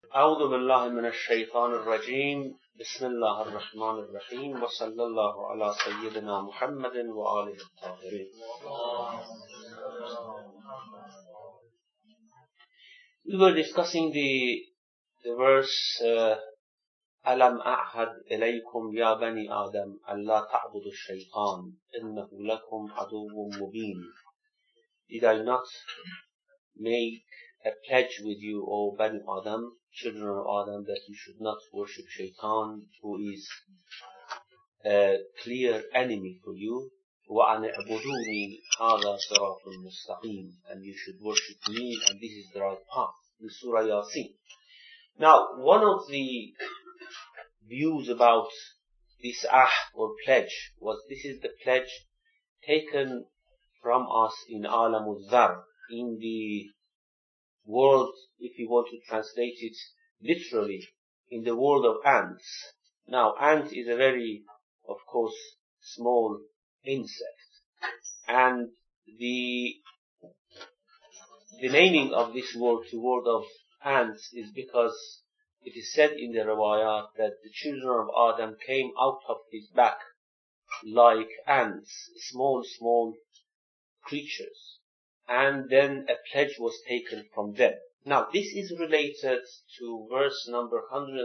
أعوذ بالله من الشيطان الرجيم بسم الله الرحمن الرحيم وصلى الله على سيدنا محمد وآله الطاهرين. We were discussing the verse ألم أعهد إليكم يا بني آدم ألا تعبدوا الشيطان إنه لكم عدو مبين. Did I not make a pledge with you, O Bani Adam, children of Adam, that you should not worship Shaitan, who is a clear enemy for you. وَأَنِ اعْبُدُونِي هَذَا صِرَاطٌ مُسْتَقِيمٌ, and you should worship me, and this is the right path. In Surah Yasin. Now, one of the views about this ahd or pledge was this is the pledge taken from us in Alamul Dhar, in the world, if you want to translate it literally, in the world of ants. Now, ant is a very, of course, small insect. And the naming of this world to world of ants is because it is said in the riwayat that the children of Adam came out of his back like ants, small creatures. And then a pledge was taken from them. Now, this is related to verse number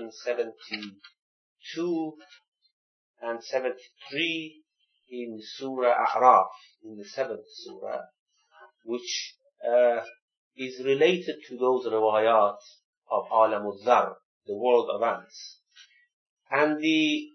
172 and 73 in Surah A'raf, in the 7th Surah, which is related to those riwayat of Alamul Dhar, the world of ants. And the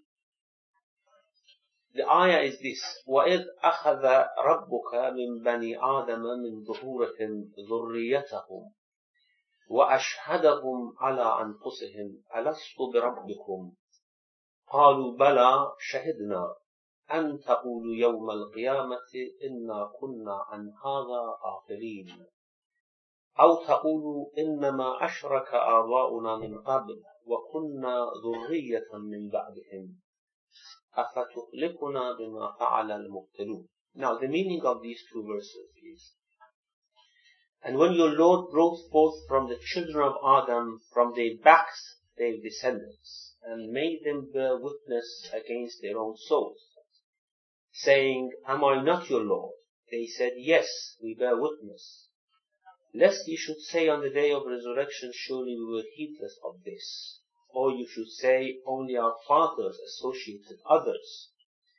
ayah is this: وَإِذْ أَخَذَ رَبُّكَ مِنْ بَنِي آدَمَ مِنْ ظُهُورِهِمْ ذُرِّيَّتَهُمْ وَأَشْهَدَهُمْ عَلَىٰ أَنفُسِهِمْ أَلَسْتُ بِرَبِّكُمْ قَالُوا بَلَىٰ شَهِدْنَا أَن تَقُولُوا يَوْمَ الْقِيَامَةِ إِنَّا كُنَّا عَنْ هَذَا غَافِلِينَ أَوْ تَقُولُوا إِنَّمَا أَشْرَكَ آبَاؤُنَا مِنْ قَبْلُ وَكُنَّا ذُرِّيَّةً مِنْ بَعْدِهِمْ أَفَتُهْلِكُنَا بِمَا فَعَلَ الْمُبْطِلُونَ. Now, the meaning of these two verses is: and when your Lord brought forth from the children of Adam from their backs their descendants, and made them bear witness against their own souls, saying, Am I not your Lord? They said, Yes, we bear witness. Lest you should say on the day of resurrection, surely we were heedless of this. Or you should say, only our fathers associated others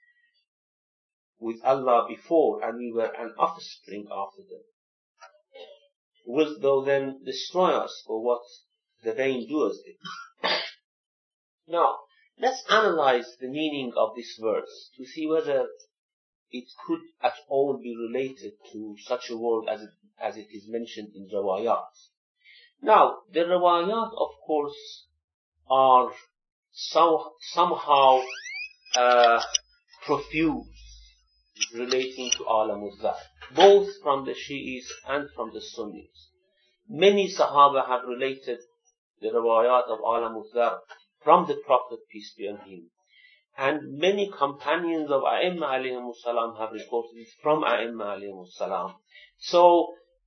with Allah before, and we were an offspring after them. Wilt thou then destroy us for what the vain doers did? Now, let's analyze the meaning of this verse to see whether it could at all be related to such a world as it is mentioned in riwayat. Now, the riwayat, of course, are somehow profuse relating to Alamul Dhar, both from the Shi'is and from the Sunnis. Many Sahaba have related the riwayat of Alamul Dhar from the Prophet, peace be on him. And many companions of A'imma alayhimus salam have reported it from A'imma alayhimus salam. So,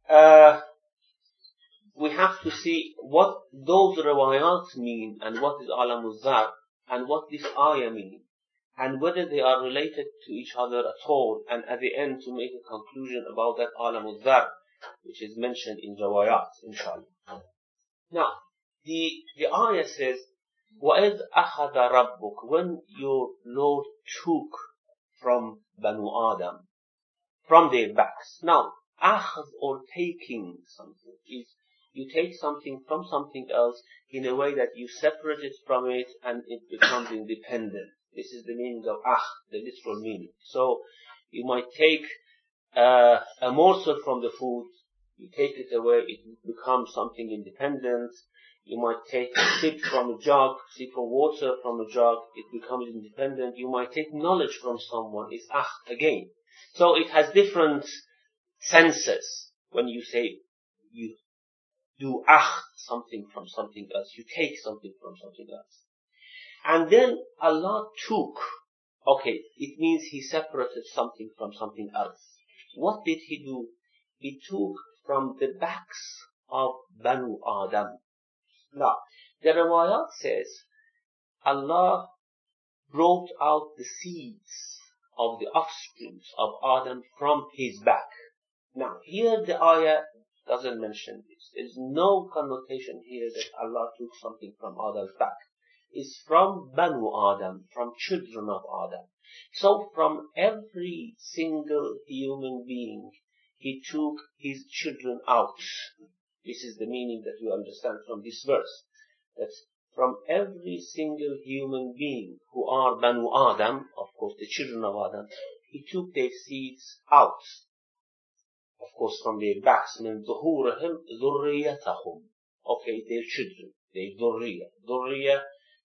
we have to see what those riwayat mean, and what is Alamul Dhar, and what this ayah means, and whether they are related to each other at all, and at the end to make a conclusion about that Alamul Dhar, which is mentioned in riwayat, inshallah. Now, the ayah says, وَإِذْ أَخَذَ رَبُّكَ, when your Lord took from Banu Adam, from their backs. Now, akhd or taking something is you take something from something else in a way that you separate it from it and it becomes independent. This is the meaning of akhd, the literal meaning. So, you might take a morsel from the food, you take it away, it becomes something independent. You might take a sip from a jug, sip of water from a jug, it becomes independent. You might take knowledge from someone, it's akhd again. So it has different senses when you say you do akhd something from something else, you take something from something else. And then Allah took, okay, it means He separated something from something else. What did He do? He took from the backs of Banu Adam. Now, the riwayat says, Allah brought out the seeds of the offspring of Adam from his back. Now, here the ayah doesn't mention this. There's no connotation here that Allah took something from Adam's back. It's from Banu Adam, from children of Adam. So from every single human being, he took his children out. This is the meaning that we understand from this verse. That from every single human being who are Banu Adam, of course the children of Adam, he took their seeds out. Of course from their backs, من ظهورهم ذريتهم. Okay, their children, their ذرية. ذرية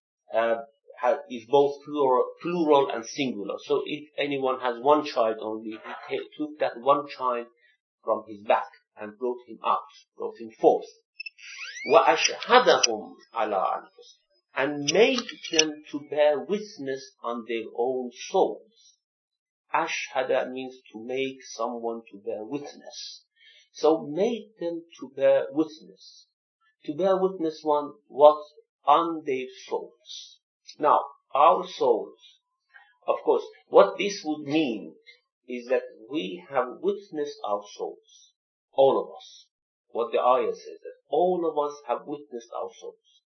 is both plural and singular. So if anyone has one child only, he took that one child from his back and brought him out, brought him forth. وَأَشْهَدَهُمْ عَلَىٰ أَنفُسِهِمْ, and made them to bear witness on their own souls. Ashhada means to make someone to bear witness. So made them to bear witness. To bear witness what on their souls. Now, our souls, of course, what this would mean is that we have witnessed our souls. All of us. What the ayah says, that all of us have witnessed our souls.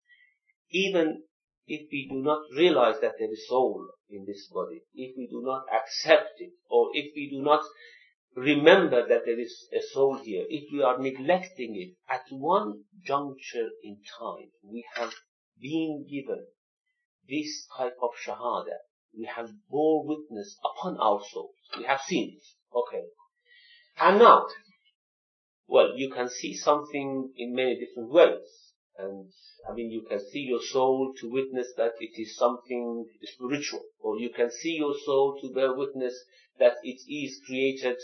Even if we do not realize that there is soul in this body, if we do not accept it, or if we do not remember that there is a soul here, if we are neglecting it, at one juncture in time, we have been given this type of shahada. We have bore witness upon our souls. We have seen it. Okay. And now, well, you can see something in many different ways. And, you can see your soul to witness that it is something spiritual. Or you can see your soul to bear witness that it is created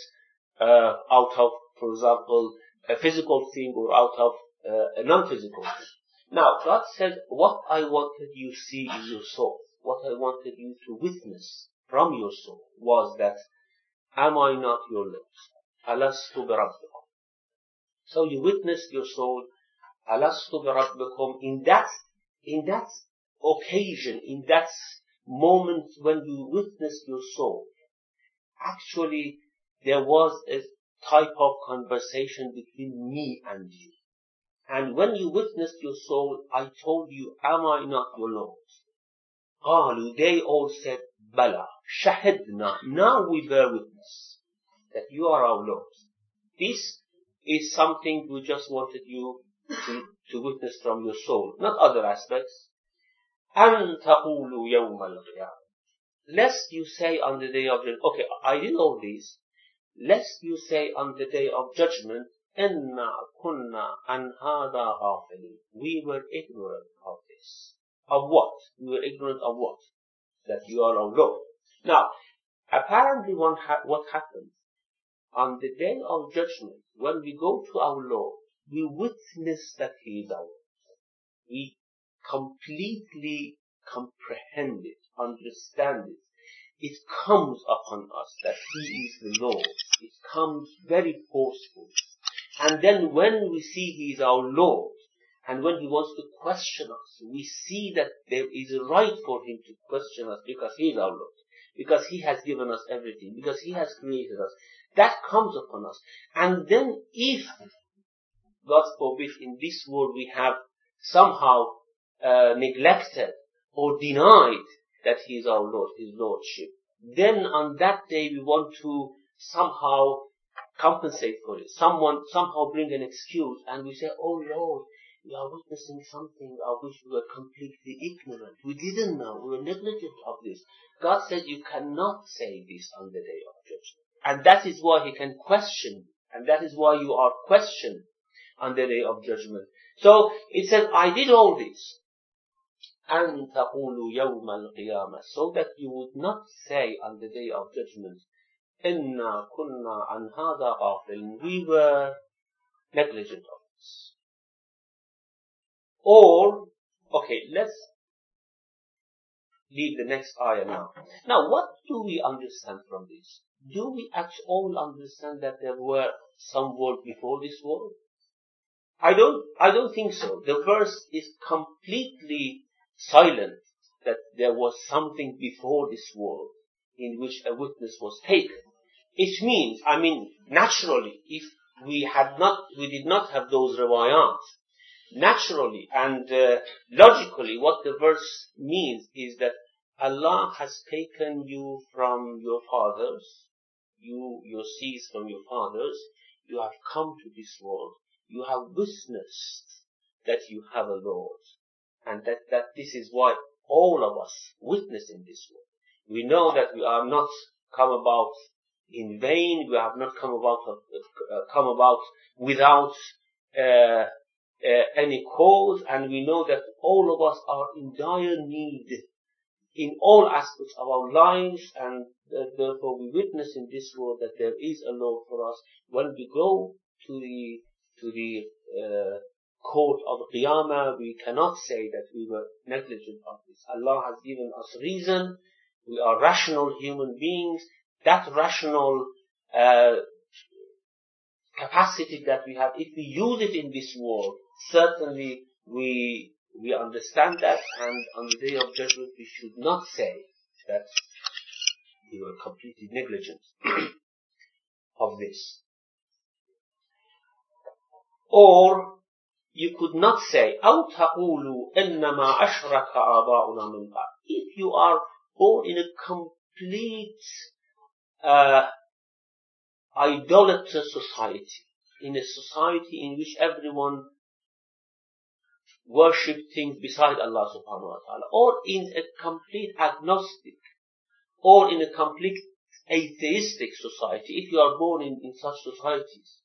out of, for example, a physical thing or out of a non-physical thing. Now, God said, what I wanted you to see in your soul, what I wanted you to witness from your soul was that, am I not your Lord? Alastu bi rabbikum. So you witnessed your soul, Alastu bi rabbikum, in that occasion, in that moment when you witnessed your soul. Actually, there was a type of conversation between me and you. And when you witnessed your soul, I told you, am I not your Lord? قالوا, they all said, Bala, shahidna, now we bear witness that you are our Lord. This is something we just wanted you to witness from your soul, not other aspects. أَن تَقُولُوا يَوْمَ الْقِيَامَةِ, lest you say on the day of judgment, okay, I did all this, lest you say on the day of judgment, إِنَّا كُنَّا عَنْ هَذَا غَافِلِينَ, we were ignorant of this. Of what? We were ignorant of what? That you are our Lord. Now, apparently what happens on the day of judgment, when we go to our Lord, we witness that He is our Lord. We completely comprehend it, understand it. It comes upon us that He is the Lord. It comes very forceful. And then when we see He is our Lord, and when He wants to question us, we see that there is a right for Him to question us because He is our Lord. Because He has given us everything. Because He has created us. That comes upon us. And then if, God forbid, in this world we have somehow neglected or denied that He is our Lord, His Lordship, then on that day we want to somehow compensate for it. Somehow bring an excuse, and we say, oh Lord, we are witnessing something of which we were completely ignorant. We didn't know. We were negligent of this. God said you cannot say this on the day of judgment. And that is why He can question you. And that is why you are questioned on the day of judgment. So it said, I did all this. أَن تَقُولُوا يَوْمَ الْقِيَامَةِ, so that you would not say on the day of judgment, إِنَّا كُنَّا عَنْ هَذَا غَافِلِينَ, we were negligent of this. Or, okay, let's leave the next ayah now. Now, what do we understand from this? Do we actually all understand that there were some world before this world? I don't think so. The verse is completely silent that there was something before this world in which a witness was taken. It means, naturally, if we did not have those riwayat, naturally and logically, what the verse means is that Allah has taken you from your fathers, your seeds from your fathers, you have come to this world, you have witnessed that you have a Lord, and that this is why all of us witness in this world. We know that we are not come about in vain, we have not come about without any cause, and we know that all of us are in dire need in all aspects of our lives, and therefore we witness in this world that there is a Lord for us. When we go to the court of Qiyamah, we cannot say that we were negligent of this. Allah has given us reason. We are rational human beings. That rational capacity that we have, if we use it in this world, certainly we understand that, and on the Day of Judgment we should not say that we were completely negligent of this. Or you could not say, أَوْ تَقُولُوا إِنَّمَا أَشْرَكَ آبَاؤُنَا مِنْ بَعْدِ. If you are born in a complete idolatrous society, in a society in which everyone worship things beside Allah subhanahu wa ta'ala, or in a complete agnostic, or in a complete atheistic society, if you are born in such societies,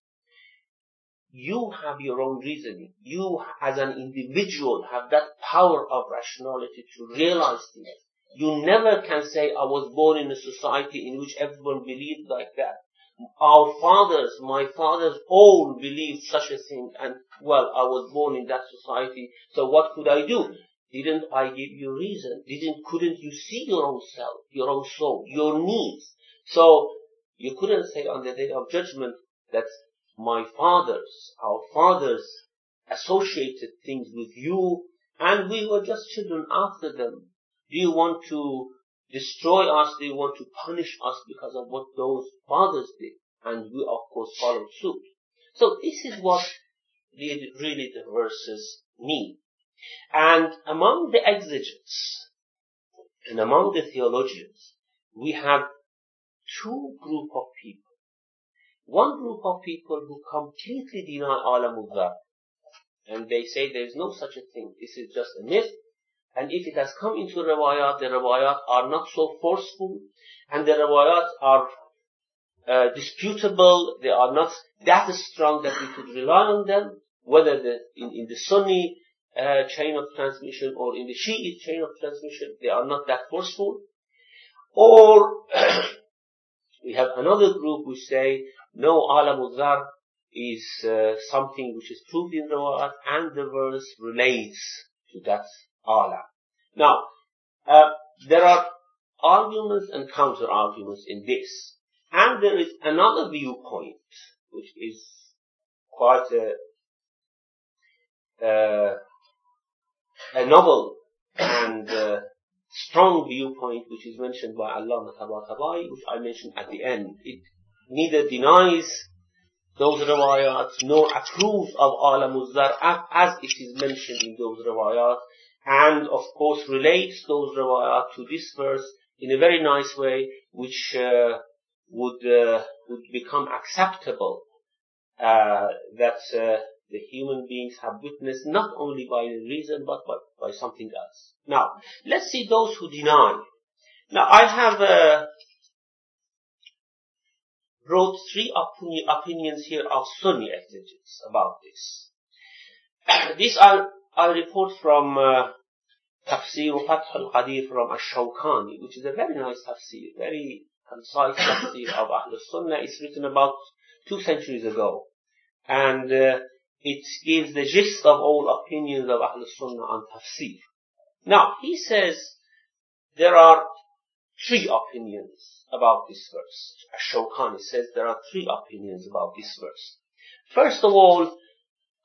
you have your own reasoning. You as an individual have that power of rationality to realize things. You never can say, I was born in a society in which everyone believed like that. Our fathers, my fathers all believed such a thing, and well, I was born in that society, so what could I do? Didn't I give you reason? Couldn't you see your own self, your own soul, your needs? So, you couldn't say on the Day of Judgment that our fathers associated things with you, and we were just children after them. Do you want to destroy us? Do you want to punish us because of what those fathers did? And we, of course, followed suit. So this is what really the verses mean. And among the exegetes and among the theologians, we have two groups of people. One group of people who completely deny Alamul Dhar, and they say there is no such a thing. This is just a myth. And if it has come into riwayat, the riwayat are not so forceful, and the riwayat are disputable. They are not that strong that we could rely on them, whether in the Sunni chain of transmission or in the Shiite chain of transmission, they are not that forceful. Or we have another group who say, no, Alamul Dhar is something which is proved in riwayat, and the verse relates to that alam. Now, there are arguments and counter-arguments in this. And there is another viewpoint, which is quite a novel and strong viewpoint, which is mentioned by Allama Tabatabai, which I mentioned at the end. It neither denies those riwayat nor approves of Alamul Dhar as it is mentioned in those riwayat, and of course relates those riwayat to this verse in a very nice way, which would become acceptable, that the human beings have witnessed not only by reason but by something else. Now, let's see those who deny. Now, I have wrote three opinions here of Sunni exegetes about this. This I report from Tafsir Fath al-Qadir from Ash-Shawkani, which is a very nice tafsir, very concise tafsir of Ahl Sunnah. It's written about 2 centuries ago, and it gives the gist of all opinions of Ahl Sunnah on tafsir. Now, he says there are 3 opinions about this verse. Ash-Shawkani says there are 3 opinions about this verse. First of all,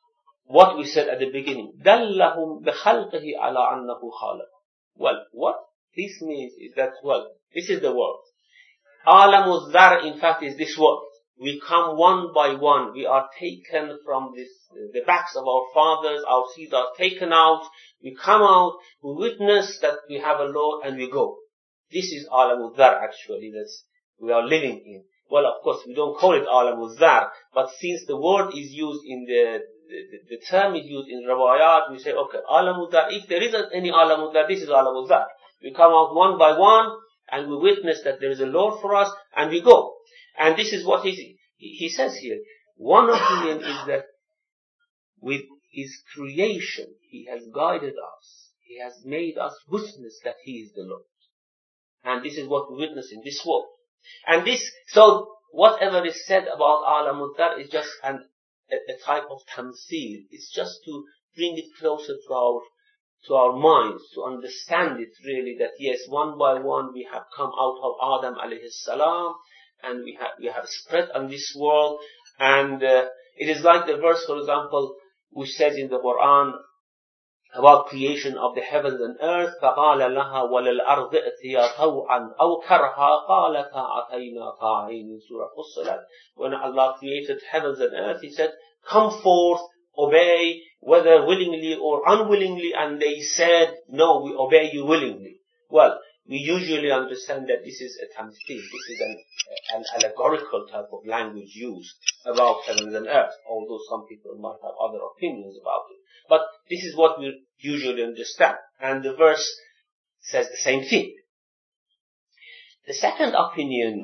what we said at the beginning. دَلَّهُمْ بِخَلْقِهِ عَلَىٰ أَنَّهُ خَالِقٌ. Well, what this means is that, this is the world. Alamul Dhar, in fact, is this world. We come one by one. We are taken from the backs of our fathers. Our seeds are taken out. We come out. We witness that we have a Lord, and we go. This is Alamul Dhar, actually, that we are living in. Well, of course, we don't call it Alamul Dhar, but since the word is used in the term is used in Rawayat, we say, okay, Alamul Dhar. If there isn't any Alamul Dhar, this is Alamul Dhar. We come out one by one, and we witness that there is a Lord for us, and we go. And this is what he says here. One opinion is that with his creation, he has guided us. He has made us witness that he is the Lord. And this is what we witness in this world. And so whatever is said about Alamul Dhar is just a type of tamthil. It's just to bring it closer to our minds, to understand it really, that yes, one by one we have come out of Adam alayhi salam, and we have spread on this world, and it is like the verse, for example, which says in the Quran about creation of the heavens and earth, فَقَالَ لَهَا وَلَلْأَرْضِ ائْتِيَا طَوْعًا أَوْ كَرْهًا قَالَتَا أَتَيْنَا طَاعِينَ in Surah Fussilat. When Allah created heavens and earth, He said, come forth, obey, whether willingly or unwillingly, and they said, no, we obey you willingly. Well, we usually understand that this is a tamthil, this is an allegorical type of language used about heavens and earth, although some people might have other opinions about it. But this is what we usually understand, and the verse says the same thing. The second opinion,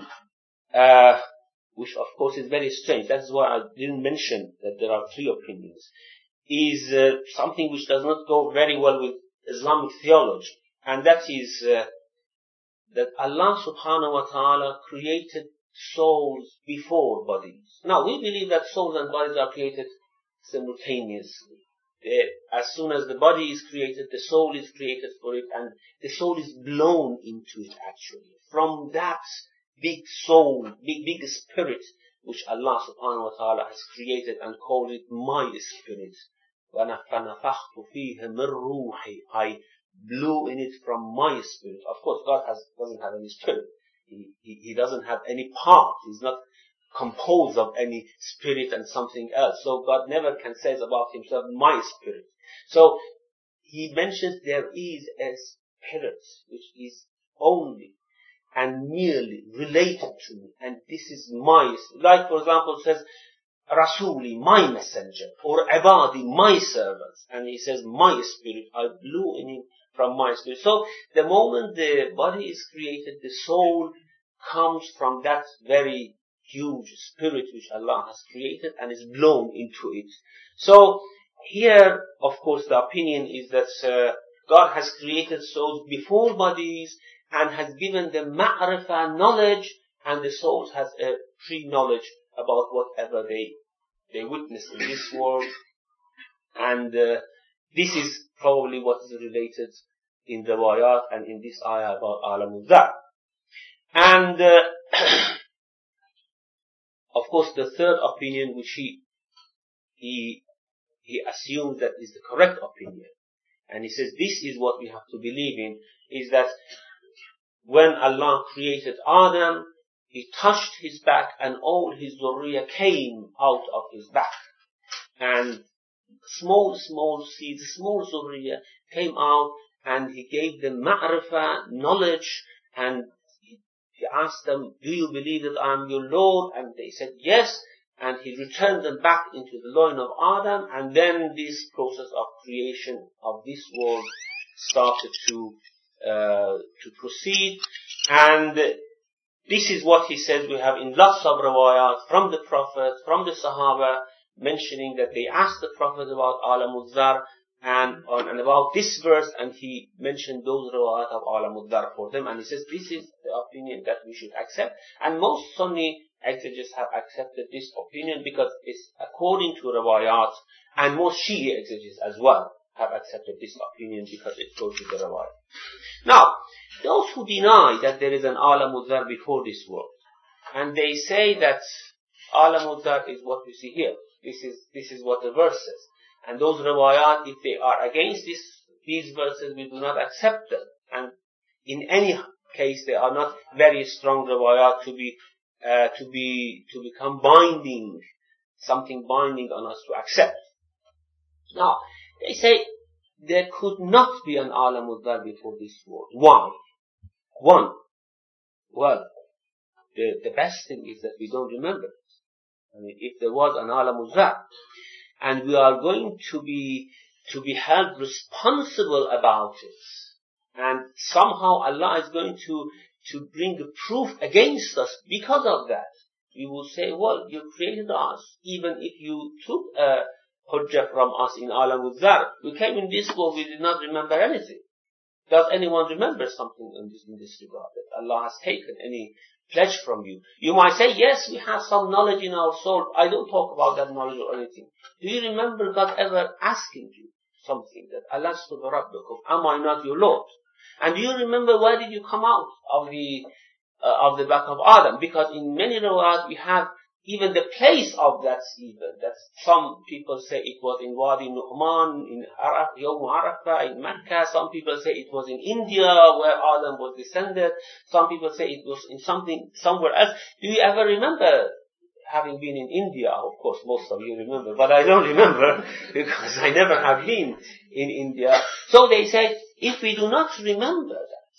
which of course is very strange, that's why I didn't mention that there are three opinions, is something which does not go very well with Islamic theology, and that is that Allah subhanahu wa ta'ala created souls before bodies. Now, we believe that souls and bodies are created simultaneously. As soon as the body is created, the soul is created for it, and the soul is blown into it actually. From that big soul, big spirit, which Allah subhanahu wa ta'ala has created and called it my spirit. وَنَفَخْتُ فِيهِ مِنْ رُوحِي, I blew in it from my spirit. Of course, God doesn't have any spirit. He doesn't have any part. He's not composed of any spirit and something else. So God never can say about himself, my spirit. So he mentions there is a spirit which is only and merely related to me, and this is my, like for example says, Rasuli, my messenger, or Ibadi, my servants, and he says, my spirit, I blew in him from my spirit. So the moment the body is created, the soul comes from that very huge spirit which Allah has created and is blown into it. So here, of course, the opinion is that God has created souls before bodies and has given them ma'rifah, knowledge, and the souls has a pre-knowledge about whatever they witness in this world. And this is probably what is related in the Rawayat and in this ayah about Alamul Dhar. And of course, the third opinion, which he assumes that is the correct opinion, and he says this is what we have to believe in, is that when Allah created Adam, He touched his back and all his zurriya came out of his back. And small seeds, small zurriya came out, and He gave them ma'rifah, knowledge, and He asked them, do you believe that I am your Lord? And they said yes, and He returned them back into the loin of Adam, and then this process of creation of this world started to proceed. And this is what he says we have in lots of rawayat from the Prophet, from the Sahaba, mentioning that they asked the Prophet about Alamul Dhar and about this verse, and he mentioned those rawayat of Alamul Dhar for them, and he says this is the opinion that we should accept. And most Sunni exegetes have accepted this opinion because it's according to rawayat, and most Shia exegetes as well have accepted this opinion because it goes with the rawayat. Now, those who deny that there is an Alamul Dhar before this world, and they say that Alamul Dhar is what we see here. This is what the verse says. And those riwayat, if they are against these verses, we do not accept them. And in any case, they are not very strong riwayat to become binding, something binding on us to accept. Now, they say there could not be an alam al-dhar before this world. Why? One, well, the best thing is that we don't remember it. I mean, if there was an alam al-dhar, and we are going to be held responsible about it, and somehow Allah is going to bring a proof against us because of that, we will say, well, you created us, even if you took a hujjah from us in alam al-dhar, we came in this world, we did not remember anything. Does anyone remember something in this regard, that Allah has taken any pledge from you? You might say, yes, we have some knowledge in our soul. I don't talk about that knowledge or anything. Do you remember God ever asking you something, that Alastu bi rabbikum, am I not your Lord? And do you remember where did you come out of the back of Adam? Because in many riwayat we have even the place of that event. That some people say it was in Wadi Nu'man, in Yawm Arafah, in Mecca. Some people say it was in India, where Adam was descended. Some people say it was in somewhere else. Do you ever remember having been in India? Of course, most of you remember, but I don't remember because I never have been in India. So they say, if we do not remember that,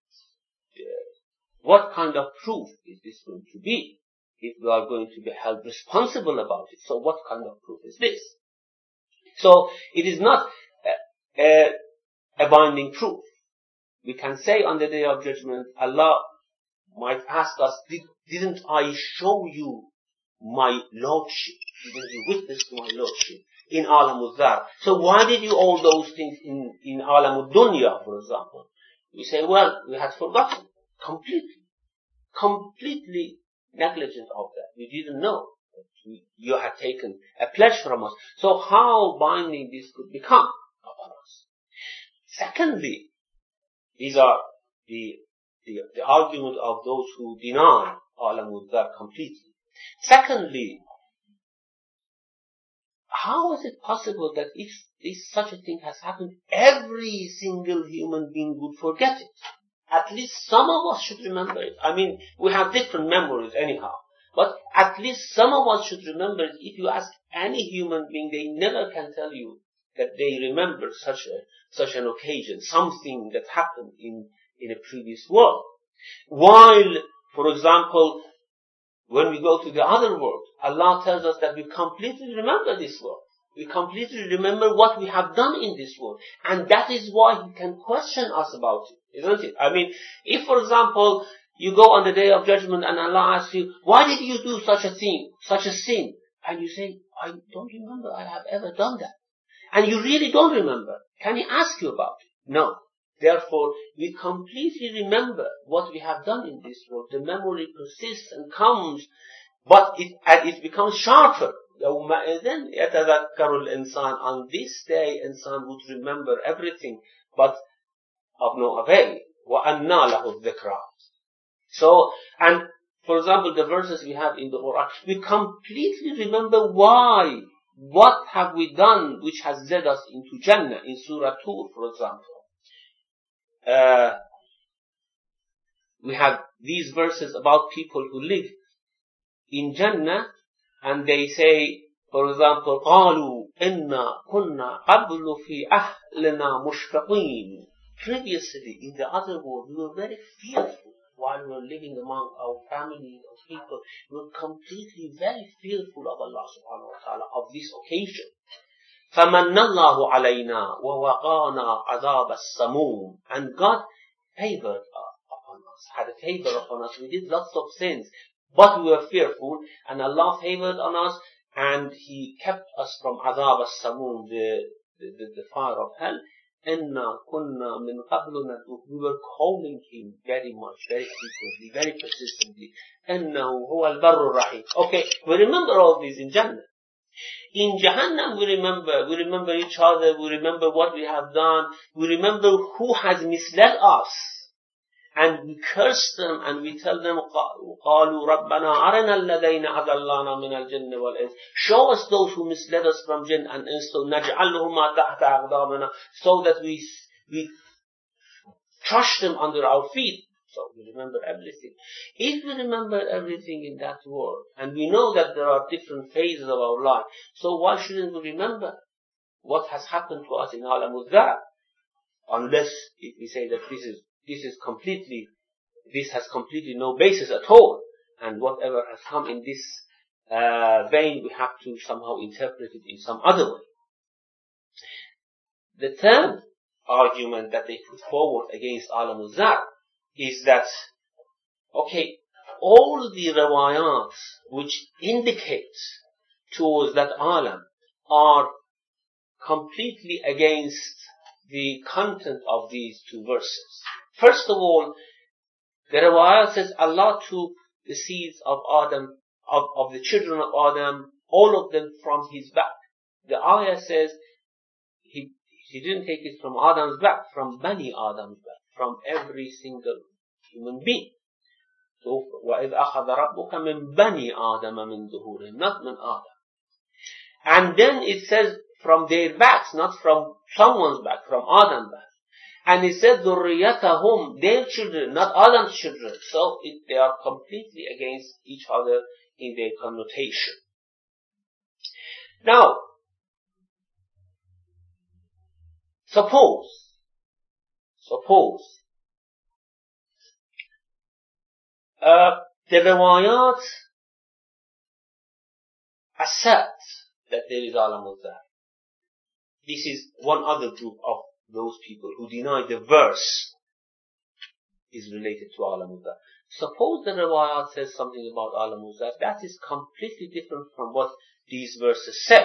what kind of proof is this going to be? If we are going to be held responsible about it. So what kind of proof is this? So it is not a binding proof. We can say on the Day of Judgment, Allah might ask us, didn't I show you my lordship? Didn't you witness my lordship in Alam al-Dhar? So why did you all those things in Alam al-Dunya, for example? We say, well, we had forgotten completely negligent of that. We didn't know that you had taken a pledge from us. So how binding this could become upon us? Secondly, these are the argument of those who deny Alam al-Dhar completely. Secondly, how is it possible that if such a thing has happened, every single human being would forget it? At least some of us should remember it. I mean, we have different memories anyhow. But at least some of us should remember it. If you ask any human being, they never can tell you that they remember such an occasion, something that happened in a previous world. While, for example, when we go to the other world, Allah tells us that we completely remember this world. We completely remember what we have done in this world. And that is why He can question us about it, isn't it? I mean, if, for example, you go on the Day of Judgment and Allah asks you, why did you do such a thing, such a sin? And you say, I don't remember I have ever done that. And you really don't remember. Can He ask you about it? No. Therefore, we completely remember what we have done in this world. The memory persists and comes, but it becomes sharper. يَوْمَئِذٍ يَتَذَكَّرُ الْإِنسَانِ. On this day, insan would remember everything, but of no avail. وَأَنَّا لَهُ الذِّكْرَى. So, and for example, the verses we have in the Quran, we completely remember why. What have we done which has led us into Jannah? In Surah Tur, for example. We have these verses about people who live in Jannah, and they say, for example, قَالُوا إِنَّا كُنَّا قَبْلُ فِي أَهْلِنَا مُشْفَقِينَ. Previously, in the other world, we were very fearful while we were living among our family of people. We were completely very fearful of Allah subhanahu wa ta'ala, of this occasion. فَمَنَّ اللَّهُ عَلَيْنَا وَوَقَانَا عَذَابَ السَّمُومِ. And God favored upon us, had a favor upon us. We did lots of sins, but we were fearful, and Allah favored on us, and He kept us from عذاب السموم, the fire of hell. إِنَّا كُنَّا مِنْ قَبْلُ نَدْعُوهُ. We were calling Him very much, very frequently, very persistently. إِنَّهُ هُوَ الْبَرُّ الرَّحِيمُ. Okay, we remember all these in Jannah. In Jahannam we remember each other, we remember what we have done, we remember who has misled us. and we curse them and we tell them, قَالُوا رَبَّنَا أَرِنَا الَّذَيْنَ أَضَلَّانَا مِنَ الْجِنِّ وَالْإِنسِ. Show us those who misled us from jinn and ins, so نَجْعَلْهُمَا تَحْتَ أَقْدَامِنَا, so that we crush them under our feet. So we remember everything. If we remember everything in that world, and we know that there are different phases of our life, so why shouldn't we remember what has happened to us in Alam al-Dhar? Unless if we say that this has completely no basis at all, and whatever has come in this vein, we have to somehow interpret it in some other way. The third argument that they put forward against Alam al-Dhar is that, okay, all the riwayat which indicate towards that alam are completely against the content of these two verses. First of all, the riwayat says Allah took the seeds of Adam, of the children of Adam, all of them from his back. The ayah says he didn't take it from Adam's back, from Bani Adam's back, from every single human being. So, وَإِذْ أَخَذَ رَبُّكَ مِنْ بَنِي آدَمَ مِنْ ظُهُورِهِمْ, not من Adam. And then it says from their backs, not from someone's back, from Adam's back. And it says ذُرِّيَّتَهُمْ, their children, not Adam's children. So they are completely against each other in their connotation. Now, suppose the riwayat assert that there is Alam al-Dhar. This is one other group of those people who deny the verse is related to Alam al-Dhar. Suppose the riwayat says something about Alam al-Dhar, that is completely different from what these verses say.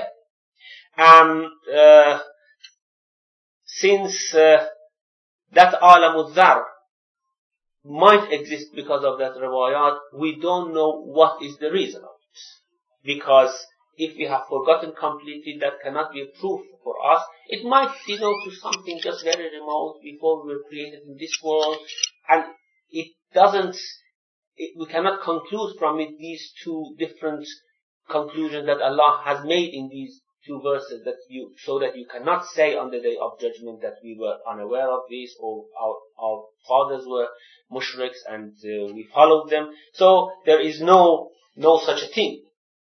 Since that Alam al-Dhar might exist because of that riwayat, we don't know what is the reason of it. Because if we have forgotten completely, that cannot be a proof for us. It might denote to something just very remote before we were created in this world, and we cannot conclude from it these two different conclusions that Allah has made in these two verses, so that you cannot say on the day of judgment that we were unaware of this, or our fathers were mushriks and we followed them. So there is no such a thing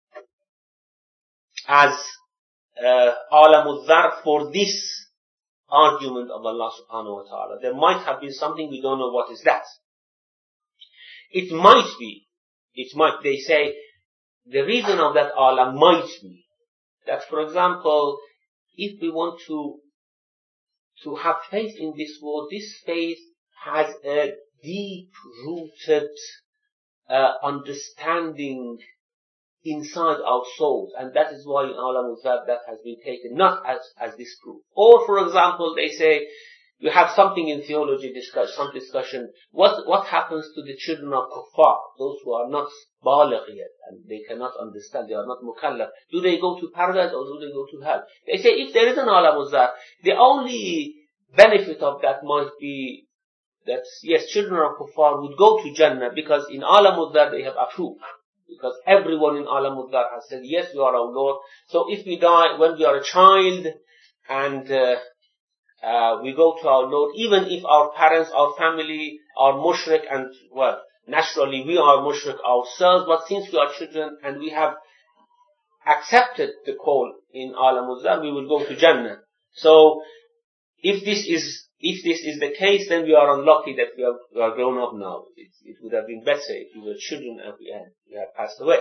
as Alam al-Dhar for this argument of Allah subhanahu wa ta'ala. There might have been something, we don't know what is that. It might be, they say, the reason of that Alam might be that, for example, if we want to have faith in this world, this faith has a deep-rooted understanding inside our souls, and that is why in Alam al-Dhar that has been taken not as this proof. Or, for example, they say, you have something in theology some discussion, what happens to the children of kuffar, those who are not baligh yet, and they cannot understand, they are not mukallaf. Do they go to paradise or do they go to hell? They say, if there is an Alam al-Dhar, the only benefit of that might be that, yes, children of kuffar would go to Jannah, because in Alam al-Dhar they have approved. Because everyone in Alam al-Dhar has said, yes, you are our Lord. So if we die when we are a child, and we go to our Lord, even if our parents, our family are mushrik, and, well, naturally we are mushrik ourselves, but since we are children and we have accepted the call in Alam al-Dhar, we will go to Jannah. So, if this is the case, then we are unlucky that we are grown up now. It would have been better if we were children and we had passed away.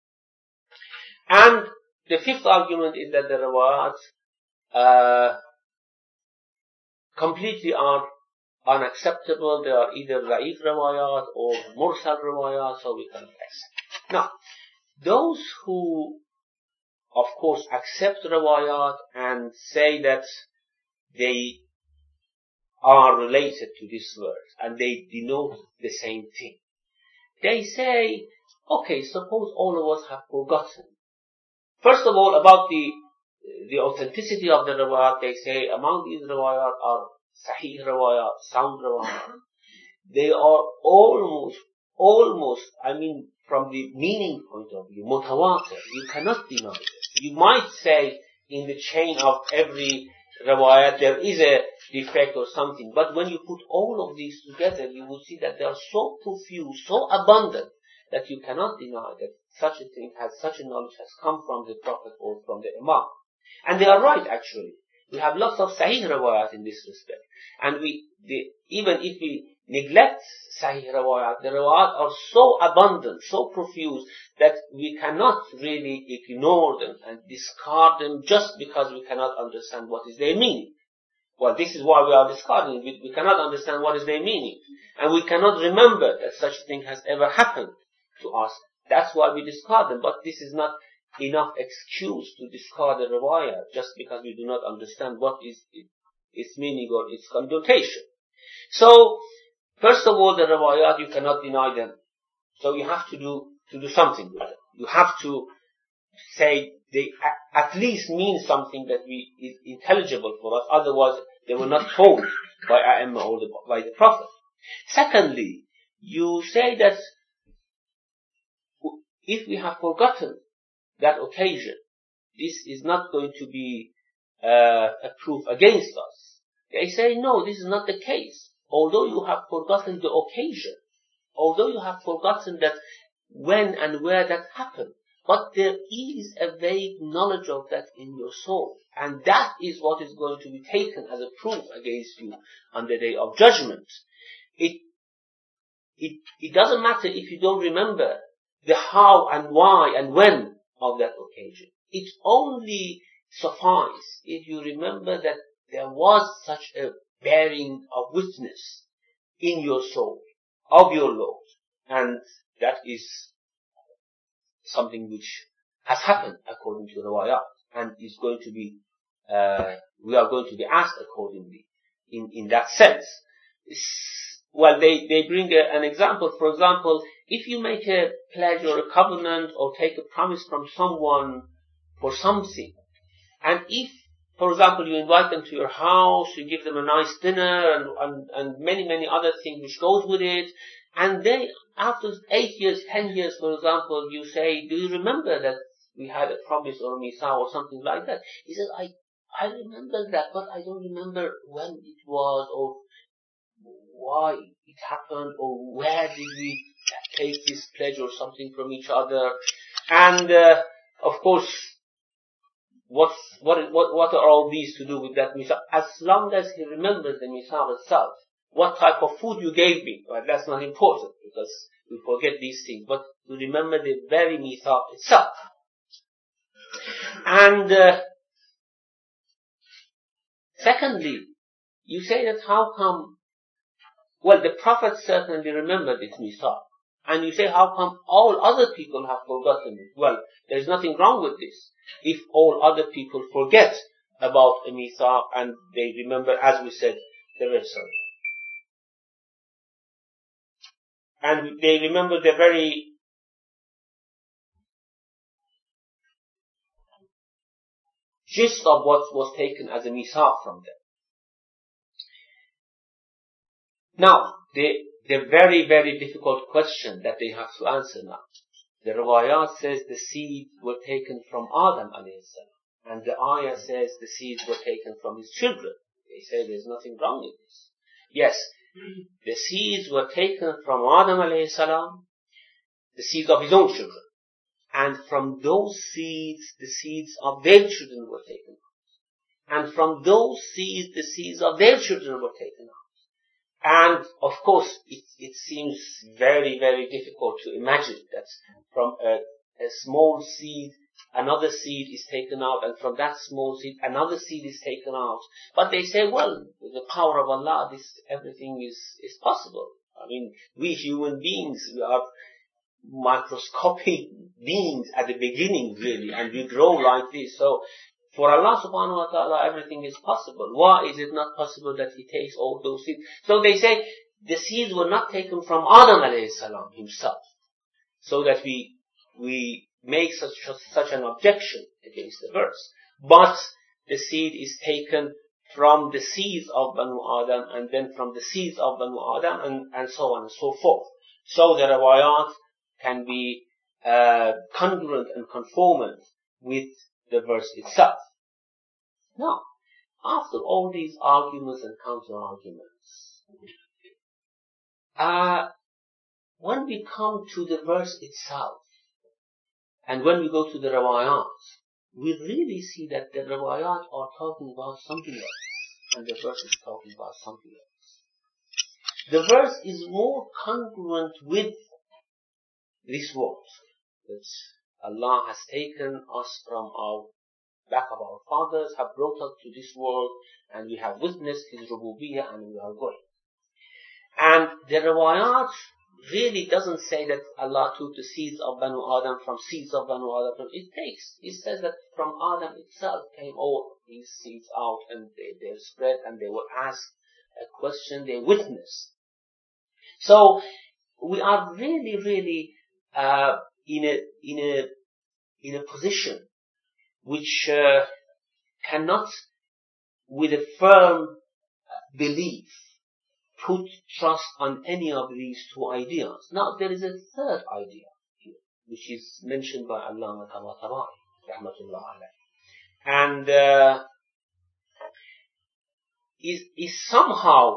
And the fifth argument is that the riwayat completely are unacceptable. They are either da'if riwayat or mursal riwayat, so we can accept. Now, those who, of course, accept riwayat and say that they are related to this verse and they denote the same thing, they say, okay, suppose all of us have forgotten. First of all, about the authenticity of the riwayat, they say among these riwayat are sahih riwayat, sound riwayat. they are almost, from the meaning point of view, mutawatir. You cannot deny it. You might say in the chain of every riwayat there is a defect or something, but when you put all of these together, you will see that they are so profuse, so abundant, that you cannot deny that such a thing such a knowledge has come from the Prophet or from the Imam. And they are right, actually. We have lots of Sahih riwayat in this respect. And even if we neglect Sahih riwayat, the riwayat are so abundant, so profuse, that we cannot really ignore them and discard them just because we cannot understand what is their meaning. Well, this is why we are discarding it. We cannot understand what is their meaning. And we cannot remember that such a thing has ever happened to us. That's why we discard them. But this is not enough excuse to discard a riwayah just because we do not understand what is its meaning or its connotation. So, first of all, the riwayat, you cannot deny them. So you have to do something with them. You have to say they at least mean something that is intelligible for us. Otherwise, they were not told by A'imma or by the Prophet. Secondly, you say that if we have forgotten that occasion, this is not going to be a proof against us. They say, no, this is not the case. Although you have forgotten the occasion, although you have forgotten that when and where that happened, but there is a vague knowledge of that in your soul. And that is what is going to be taken as a proof against you on the day of judgment. It doesn't matter if you don't remember the how and why and when of that occasion. It only suffices if you remember that there was such a bearing of witness in your soul of your Lord. And that is something which has happened according to the riwayat and is going to be, we are going to be asked accordingly in that sense. Well, they bring an example. For example, if you make a pledge or a covenant or take a promise from someone for something, and if, for example, you invite them to your house, you give them a nice dinner and many other things which goes with it, and then after 8 years, 10 years, for example, you say, do you remember that we had a promise or a misa or something like that? He says, I remember that, but I don't remember when it was or why it happened or where did we take this pledge or something from each other. And, of course, what are all these to do with that misa? As long as he remembers the misa itself, what type of food you gave me, well, that's not important because we forget these things, but to remember the very mithaq itself. And secondly, you say that how come, well, the Prophet certainly remembered this mithaq, and you say how come all other people have forgotten it? Well, there's nothing wrong with this. If all other people forget about a mithaq and they remember, as we said, the Rasul. And they remember the very gist of what was taken as a mithaq from them. Now, the very, very difficult question that they have to answer now. The riwayat says the seeds were taken from Adam alayhi salam, and the ayah says the seeds were taken from his children. They say there's nothing wrong with this. Yes, the seeds were taken from Adam alayhi salam, the seeds of his own children. And from those seeds, the seeds of their children were taken out. And from those seeds, the seeds of their children were taken out. And, of course, it seems very, very difficult to imagine that from a small seed, another seed is taken out, and from that small seed, another seed is taken out. But they say, well, with the power of Allah, everything is possible. I mean, we human beings, we are microscopic beings at the beginning, really, and we grow like this. So, for Allah subhanahu wa ta'ala, everything is possible. Why is it not possible that He takes all those seeds? So they say, the seeds were not taken from Adam alayhi salam himself. So that we make such an objection against the verse. But the seed is taken from the seeds of Banu Adam, and then from the seeds of Banu Adam, and so on and so forth. So the riwayat can be congruent and conformant with the verse itself. Now, after all these arguments and counter-arguments, when we come to the verse itself, and when we go to the riwayat, we really see that the riwayat are talking about something else, and the verse is talking about something else. The verse is more congruent with this world, that Allah has taken us from our back of our fathers, have brought us to this world, and we have witnessed His rububiyyah, and we are going. And the riwayat really doesn't say that Allah took the seeds of Banu Adam from seeds of Banu Adam. It says that from Adam itself came all these seeds out, and they spread, and they were asked a question, they witnessed. So we are really in a position which cannot, with a firm belief, put trust on any of these two ideas. Now, there is a third idea here, which is mentioned by Allama Tabatabai, rahmatullah alayh, and is somehow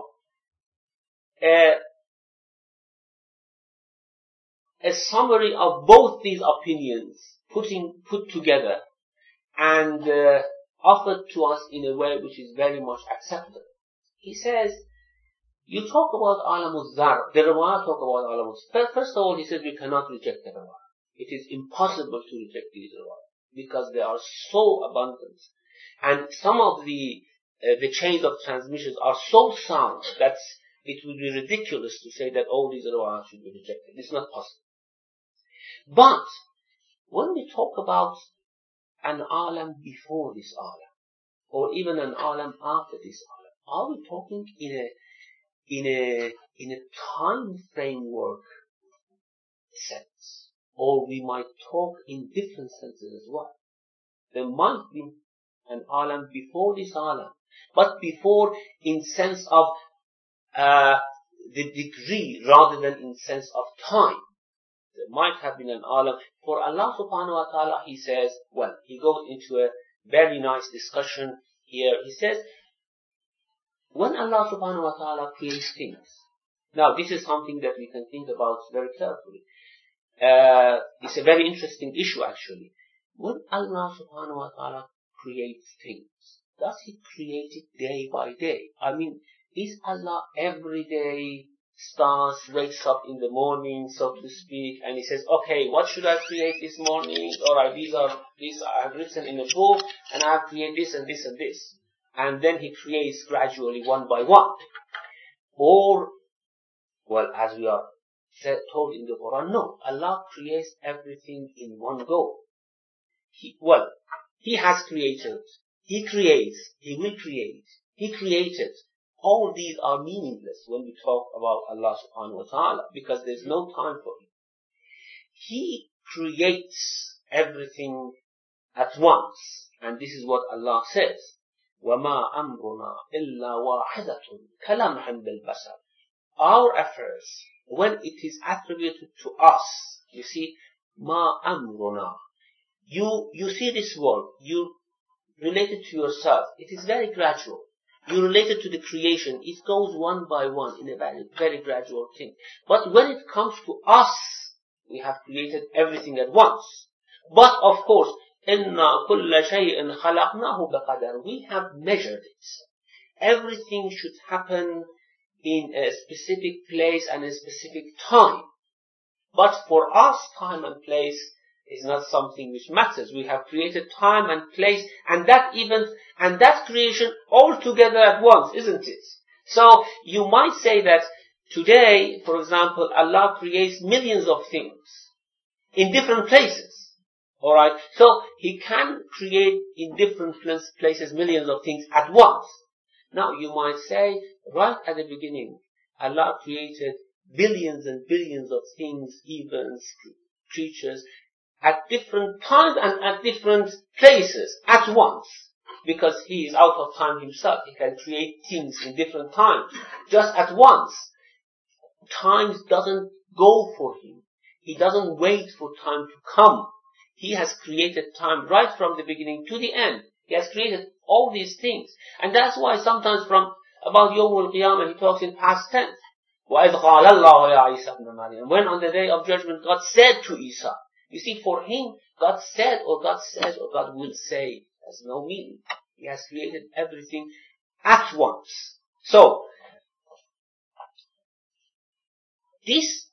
a summary of both these opinions put together and offered to us in a way which is very much acceptable. He says, you talk about Alamuz Zar, the riwayat talk about Alamuz. First of all, he says we cannot reject the riwayat. It is impossible to reject these riwayat because they are so abundant, and some of the chains of transmissions are so sound that it would be ridiculous to say that all these riwayat should be rejected. It's not possible. But when we talk about an alam before this alam, or even an alam after this alam, are we talking in a time framework sense, or we might talk in different senses as well? There might be an alam before this alam, but before in sense of the degree rather than in sense of time. There might have been an alam. For Allah subhanahu wa ta'ala, He says, well, He goes into a very nice discussion here. He says, when Allah subhanahu wa ta'ala creates things, now this is something that we can think about very carefully. It's a very interesting issue actually. When Allah subhanahu wa ta'ala creates things, does He create it day by day? I mean, is Allah every day wakes up in the morning, so to speak, and He says, okay, what should I create this morning? Alright, these I have written in a book, and I have created this and this and this. And then He creates gradually one by one. Or, well, as we are told in the Quran, no, Allah creates everything in one go. He has created, He creates, He will create, He created. All these are meaningless when we talk about Allah subhanahu wa ta'ala, because there's no time for Him. He creates everything at once, and this is what Allah says, وَمَا أَمْرُنَا إِلَّا وَاحِدَةٌ كَلَمْحٍ بِالْبَصَرِ. Our affairs, when it is attributed to us, you see, مَا أَمْرُنَا. You see this world, you relate it to yourself, it is very gradual. You relate it to the creation, it goes one by one in a very, very gradual thing. But when it comes to us, we have created everything at once. But of course, إِنَّا كُلَّ شَيْءٍ خَلَقْنَاهُ بِقَدَرٍ. We have measured it. Everything should happen in a specific place and a specific time. But for us, time and place is not something which matters. We have created time and place, and that event and that creation all together at once, isn't it? So you might say that today, for example, Allah creates millions of things in different places. Alright? So He can create in different places millions of things at once. Now you might say, right at the beginning, Allah created billions and billions of things, events, creatures, at different times and at different places at once. because he is out of time himself. He can create things in different times, just at once. Time doesn't go for him. He doesn't wait for time to come. He has created time right from the beginning to the end. He has created all these things. And that's why sometimes from about Yawm al-Qiyamah he talks in past tense. وَإِذْ قَالَ اللَّهُ يَا عِيسَى ابْنَ مَرْيَمَ. When on the day of judgment God said to Isa. You see, for him, God said or God says or God will say has no meaning. He has created everything at once. So, this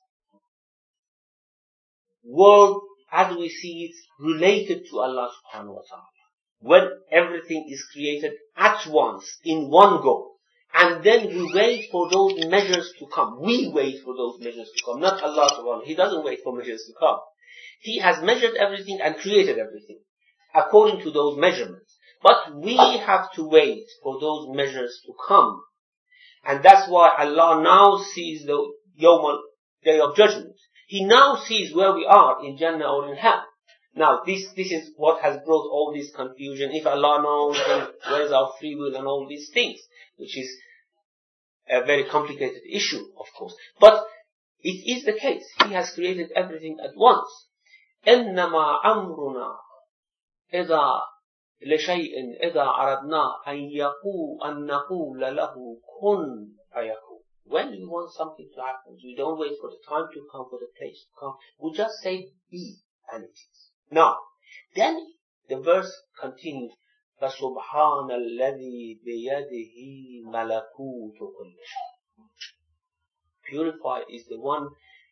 world, as we see it, related to Allah subhanahu wa ta'ala. When everything is created at once, in one go. And then we wait for those measures to come. We wait for those measures to come. Not Allah subhanahu wa ta'ala. He doesn't wait for measures to come. He has measured everything and created everything according to those measurements. But we have to wait for those measures to come. And that's why Allah now sees the Yawm Day of Judgment. He now sees where we are in Jannah or in Hell. Now, this is what has brought all this confusion. If Allah knows, then where is our free will and all these things, which is a very complicated issue, of course. But it is the case. He has created everything at once. إنما أمرنا إذا لشيء إذا أردنا أن نقول له كن فيكون. When we want something to happen, we don't wait for the time to come, for the place to come. We just say be, and it is. Now, then the verse continues. فَسُبْحَانَ الَّذِي بِيَدِهِ مَلَكُوتُ كُلِّ شَيْءٍ. Purified is the one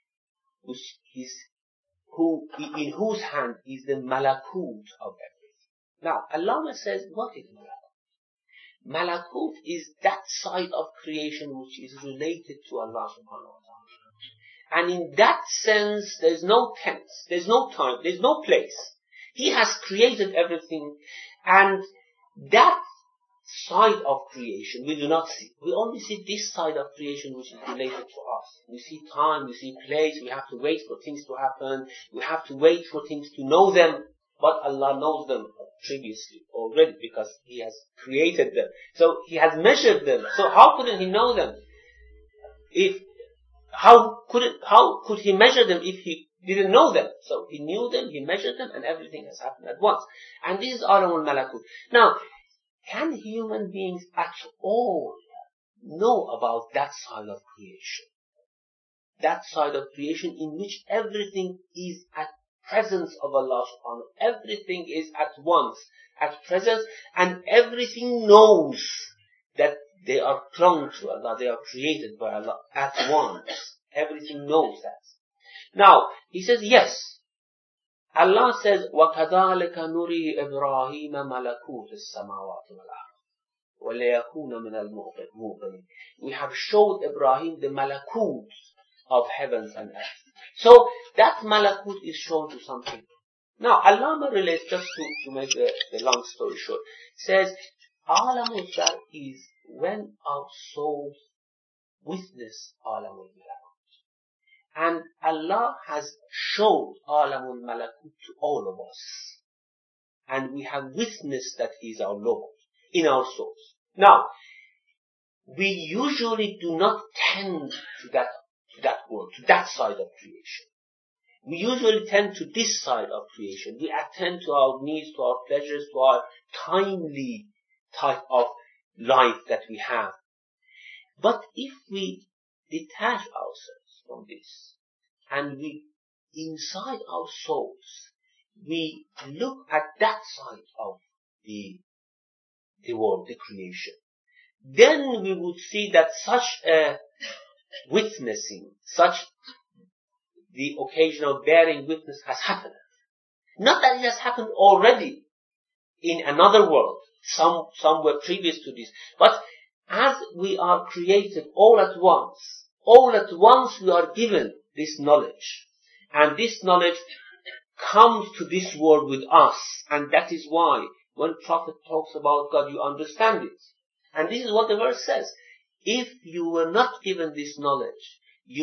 in whose hand is the malakut of everything. Now, Allah says, what is malakut? Malakut is that side of creation which is related to Allah subhanahu wa ta'ala. And in that sense, there's no tense, there's no time, there's no place. He has created everything, and that side of creation we do not see. We only see this side of creation which is related to us. We see time, we see place, we have to wait for things to happen, we have to wait for things to know them, but Allah knows them previously already because He has created them. So He has measured them. So how couldn't He know them? How could He measure them if He didn't know them? So He knew them, He measured them, and everything has happened at once. And this is Alamul Malakut. Now, can human beings at all know about that side of creation? That side of creation in which everything is at presence of Allah subhanahu wa ta'ala. Everything is at once, at presence, and everything knows that they are clung to Allah, they are created by Allah at once. Everything knows that. Now, He says, yes. Allah says, وَكَذَلِكَ نُرِي إِبْرَاهِيمَ مَلَكُوتِ السَّمَاوَاتِ وَالْأَرْضِ وَلِيَكُونَ مِنَ الْمُوقِنِينَ. We have showed Ibrahim the malakut of heavens and earth. So, that malakut is shown to some people. Now, Allama relates, just to make the long story short, says, Alamul Zar is when our souls witness Alamul Malakut. And Allah has showed Alamul Malakut to all of us. And we have witnessed that He is our Lord in our souls. Now, we usually do not tend to that world, to that side of creation. We usually tend to this side of creation. We attend to our needs, to our pleasures, to our timely type of life that we have. But if we detach ourselves from this, and we, inside our souls, we look at that side of the world, the creation, then we would see that such a witnessing, such the occasion of bearing witness has happened. Not that it has happened already in another world, somewhere previous to this, but as we are created all at once we are given this knowledge. And this knowledge comes to this world with us. And that is why when Prophet talks about God, you understand it. And this is what the verse says. If you were not given this knowledge, you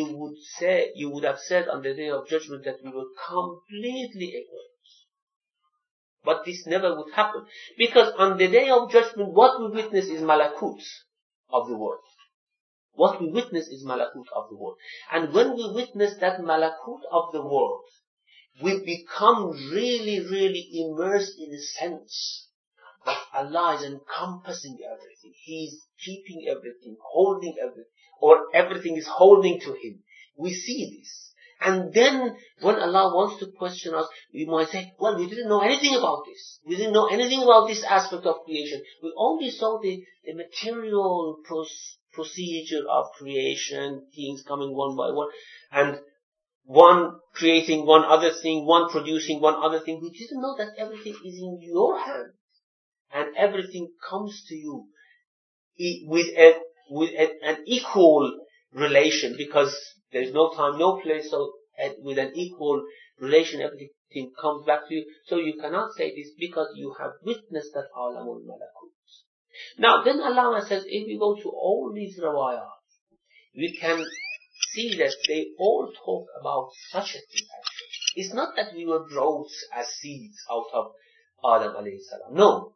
would have said on the day of judgment that we were completely ignorant. But this never would happen. Because on the day of judgment, what we witness is malakut of the world. What we witness is malakut of the world. And when we witness that malakut of the world, we become really, really immersed in a sense that Allah is encompassing everything. He is keeping everything, holding everything, or everything is holding to Him. We see this. And then, when Allah wants to question us, we might say, well, we didn't know anything about this. We didn't know anything about this aspect of creation. We only saw the material procedure of creation, things coming one by one, and one creating one other thing, one producing one other thing. We didn't know that everything is in your hand. And everything comes to you with an equal relation, because there is no time, no place, so with an equal relation, everything comes back to you. So you cannot say this because you have witnessed that alamul malakut. Now, then Allah says, if we go to all these riwayat, we can see that they all talk about such a thing actually. It's not that we were brought as seeds out of Adam alayhi salam. No.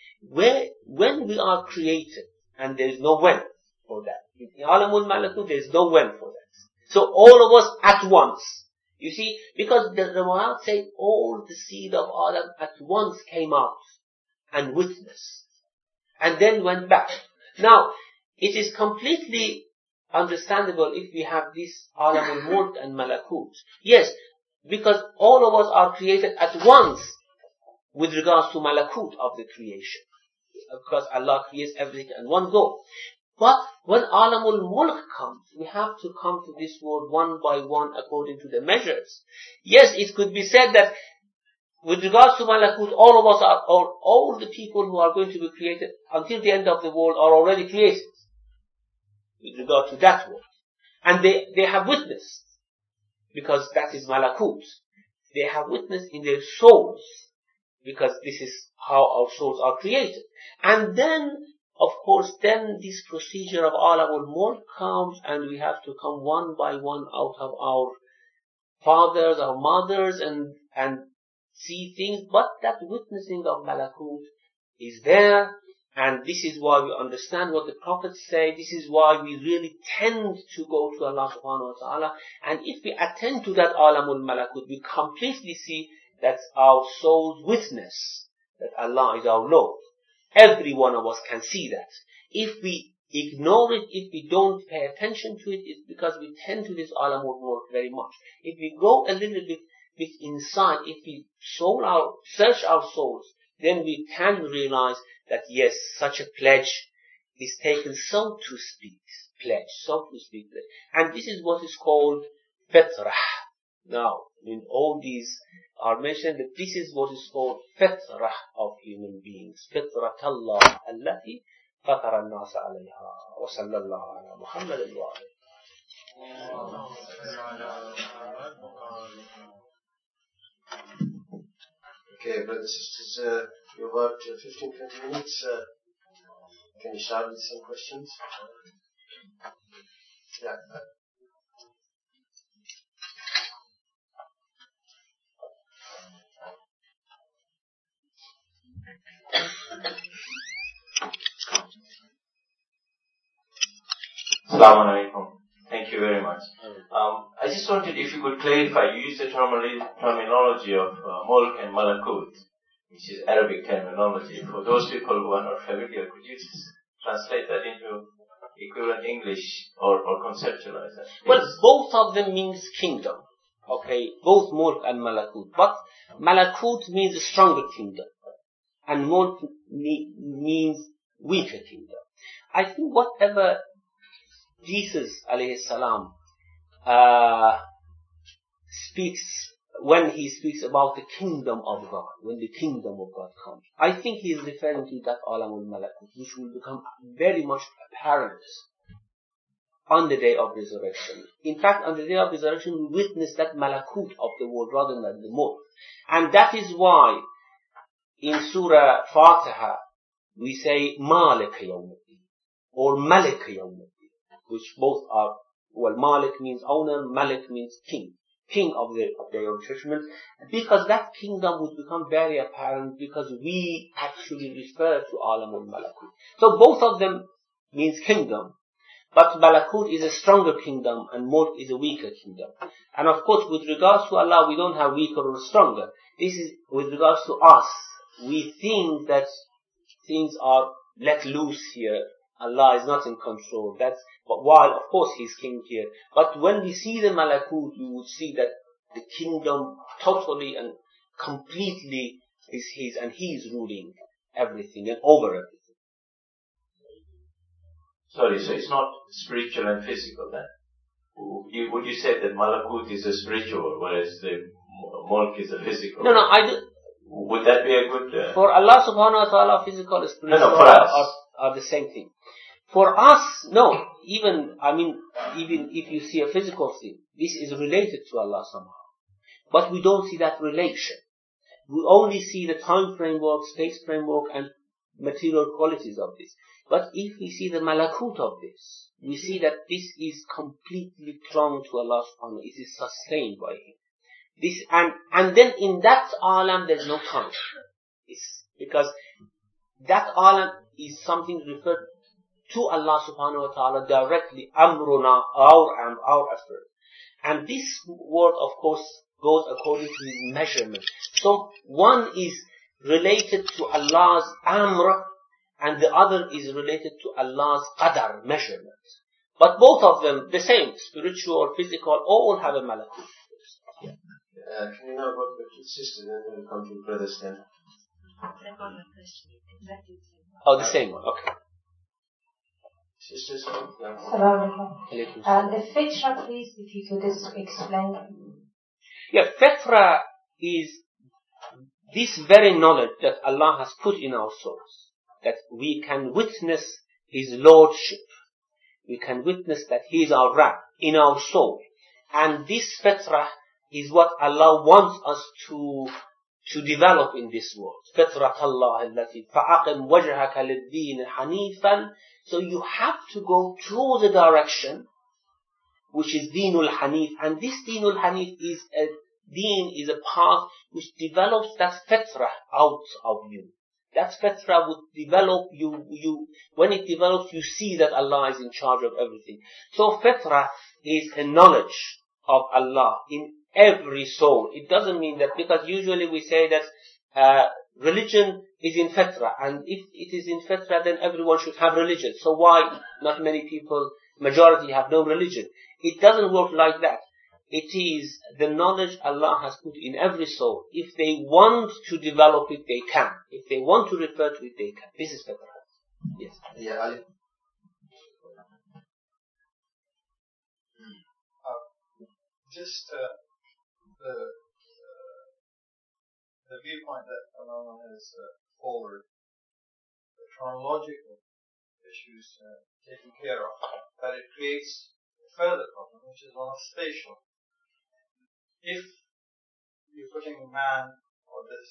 When we are created, and there is no when for that. In alamul malakut, there is no when for that. So all of us at once. You see, because the riwayat say all the seed of Adam at once came out and witnessed. And then went back. Now, it is completely understandable if we have this alamul mulk and malakut. Yes, because all of us are created at once with regards to malakut of the creation. Because Allah creates everything in one go. But when alamul mulk comes, we have to come to this world one by one according to the measures. Yes, it could be said that with regards to malakut, all of us are, or all the people who are going to be created until the end of the world are already created. With regard to that world. And they have witnessed. Because that is malakut. They have witnessed in their souls. Because this is how our souls are created. And then, of course, then this procedure of alamul mulk comes, and we have to come one by one out of our fathers, our mothers, and see things. But that witnessing of malakut is there, and this is why we understand what the prophets say. This is why we really tend to go to Allah subhanahu wa ta'ala. And if we attend to that alamul malakut, we completely see that our souls witness that Allah is our Lord. Every one of us can see that. If we ignore it, if we don't pay attention to it, it's because we tend to this alamul mulk very much. If we go a little bit inside, if we search our souls, then we can realize that yes, such a pledge is taken, so to speak. And this is what is called fitrah. Now, in all these are mentioned that this is what is called fitrah of human beings. Fitrat Allah allati fatara an-nas alayha. Wa sallallahu ala Muhammad wa Okay, brothers and sisters, you've got 15-20 minutes. Can you start with some questions? Yeah. Assalamu alaikum. Thank you very much. I just wanted if you could clarify, you used the terminology of mulk and malakut, which is Arabic terminology. For those people who are not familiar, could you just translate that into equivalent English or conceptualize that? Well, both of them means kingdom. Okay, both mulk and malakut. But malakut means a stronger kingdom. And mulk means weaker kingdom. I think whatever Jesus alayhi salam speaks, when he speaks about the kingdom of God, when the kingdom of God comes, I think he is referring to that alamul malakut, which will become very much apparent on the day of resurrection. In fact, on the day of resurrection, we witness that malakut of the world rather than the mulk. And that is why in Surah Fatiha, we say Malik Yawmuddin or Malik Yawmuddin, which both are, well, Malik means owner, Malik means king. king of the Day of Judgment, because that kingdom would become very apparent because we actually refer to Alamul Malakut. So both of them means kingdom, but Malakut is a stronger kingdom and Mulk is a weaker kingdom. And of course, with regards to Allah, we don't have weaker or stronger. This is with regards to us. We think that things are let loose here. Allah is not in control. But while of course He's king here. But when we see the Malakut, we would see that the kingdom totally and completely is His, and He is ruling everything and over everything. Sorry, so it's not spiritual and physical then? Would you say that Malakut is a spiritual, whereas the Mulk is a physical? No, I do. Would that be a good... For Allah subhanahu wa ta'ala, physical and spiritual for us. Are the same thing. For us, no. Even if you see a physical thing, this is related to Allah somehow. But we don't see that relation. We only see the time framework, space framework, and material qualities of this. But if we see the malakut of this, we see that this is completely clung to Allah subhanahu wa ta'ala. It is sustained by Him. This, and then in that alam there's no time. It's because that alam is something referred to Allah subhanahu wa ta'ala directly, amruna, our effort. And this word of course goes according to His measurement. So one is related to Allah's amr, and the other is related to Allah's qadar, measurement. But both of them, the same, spiritual, physical, all have a malakut. Can you now go to the sisters and then come to the brothers then? Oh, the same one, okay. Sisters? The fitra, please, if you could explain. Yeah, fitra is this very knowledge that Allah has put in our souls, that we can witness His Lordship. We can witness that He is our Rabb in our soul. And this fitra is what Allah wants us to develop in this world. فِطْرَةَ اللَّهِ الَّتِي فَأَقِمْ وَجْهَكَ لِلدِّينِ حَنِيفًا. So you have to go through the direction which is Deenul Hanif. And this Deenul Hanif is a path which develops that fitra out of you. That fitra would develop you, when it develops, you see that Allah is in charge of everything. So fitra is a knowledge of Allah in every soul. It doesn't mean that, because usually we say that religion is in fitra, and if it is in fitra, then everyone should have religion. So why not many people, majority, have no religion? It doesn't work like that. It is the knowledge Allah has put in every soul. If they want to develop it, they can. If they want to refer to it, they can. This is fitra. Yes. Yeah, Ali. Just the viewpoint that Allah has forward, the chronological issues taken care of, that it creates a further problem, which is one of spatial. If you're putting man or this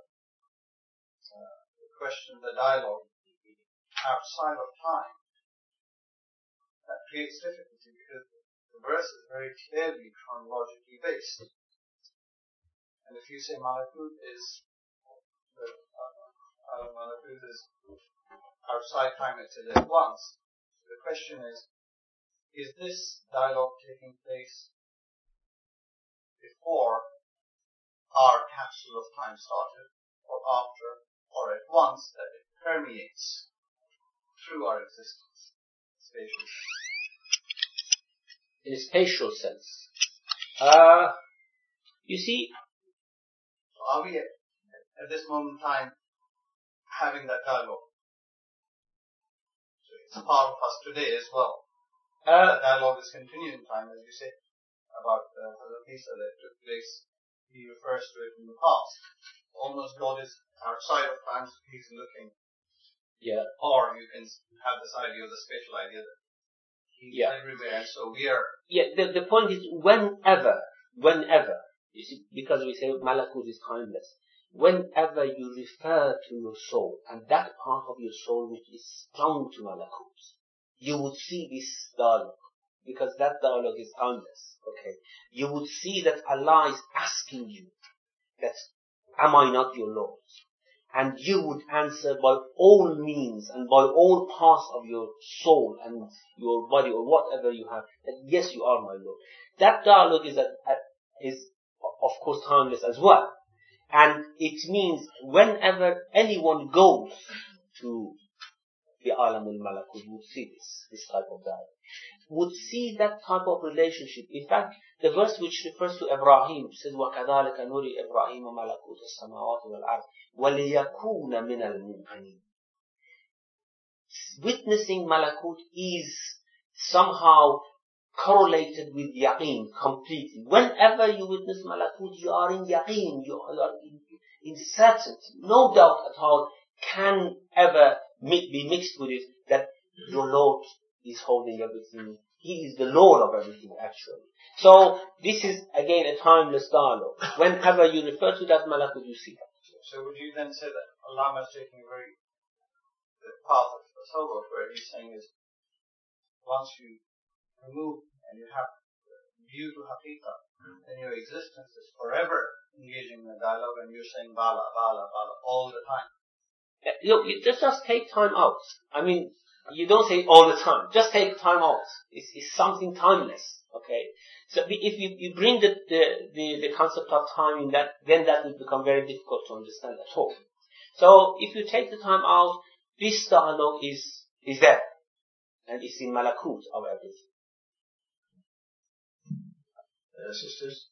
question, the dialogue, outside of time, that creates difficulty because the verse is very clearly chronologically based. And if you say Malakut is outside time, it is at once. So the question is this dialogue taking place before our capsule of time started, or after, or at once, that it permeates through our existence, spatially? In a spatial sense. You see, are we at this moment in time having that dialogue? So it's part of us today as well. That dialogue is continuing in time, as you say, about the piece that took place. He refers to it in the past. Almost God is outside of time, so He's looking. Yeah. Or you can have this idea, the spatial idea, that He's everywhere, and so we are. Yeah, the point is, whenever, you see, because we say Malakut is timeless, whenever you refer to your soul, and that part of your soul which is strong to Malakut, you would see this dialogue. because that dialogue is timeless. Okay, you would see that Allah is asking you that, am I not your Lord? And you would answer by all means and by all parts of your soul and your body or whatever you have, that yes, you are my Lord. That dialogue is of course timeless as well. And it means whenever anyone goes to the Alamul Malakut, would see this type of dialogue, would see that type of relationship. In fact, the verse which refers to Ibrahim says, وَكَذَلِكَ نُرِي إِبْرَاهِيمَ مَلَكُوتَ السَّمَاوَاتِ وَالْأَرْضِ وَلِيَكُونَ مِنَ الْمُوقِنِينَ. Witnessing Malakut is somehow correlated with yaqeen completely. Whenever you witness Malakut, you are in yaqeen, you are in certainty. No doubt at all can ever be mixed with it that your Lord is holding everything. He is the Lord of everything, actually. So this is again a timeless dialogue. Whenever you refer to that Malakut, you see that. So would you then say that Allah is taking the path of Tasawwuf, where he's saying is, once you remove and you have view to Haqiqah, then your existence is forever engaging in a dialogue, and you're saying Bala, Bala, Bala all the time. You just take time out. I mean, you don't say all the time. Just take time out. It's something timeless. Okay. So if you bring the concept of time in that, then that will become very difficult to understand at all. So if you take the time out, this dialogue is there, and it's in Malakut of everything. Sisters.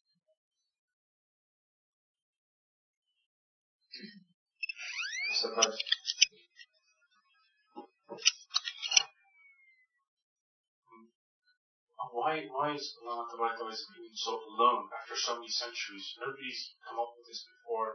Why is Allah always being so alone after so many centuries? Nobody's come up with this before.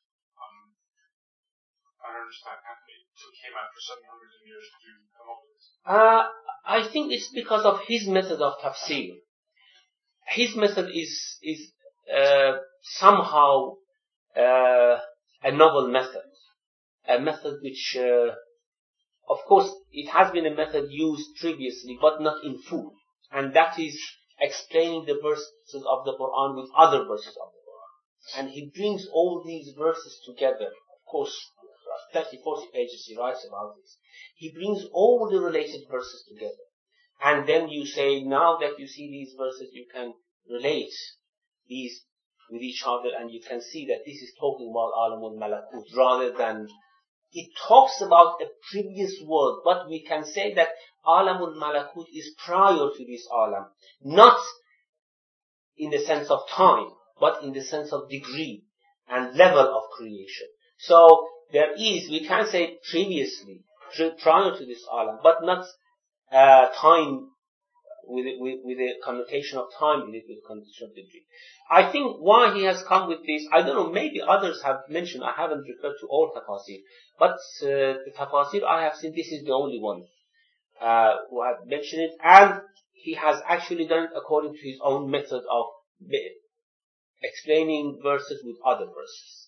I don't understand how it took him after so many hundreds of years to come up with this. I think it's because of his method of tafsir. His method is somehow a novel method, a method which, of course, it has been a method used previously, but not in full. And that is explaining the verses of the Quran with other verses of the Quran. And he brings all these verses together. Of course, 30, 40 pages he writes about this. He brings all the related verses together. And then you say, now that you see these verses, you can relate these with each other, and you can see that this is talking about Alamul Malakut, rather than it talks about a previous world, but we can say that Alamul Malakut is prior to this Alam, not in the sense of time, but in the sense of degree and level of creation. So there is, we can say previously, prior to this Alam, but not time with a connotation of time in it, with a connotation of degree. I think why he has come with this, I don't know, maybe others have mentioned, I haven't referred to all tafasir, but the tafasir I have seen, this is the only one who had mentioned it, and he has actually done it according to his own method of explaining verses with other verses.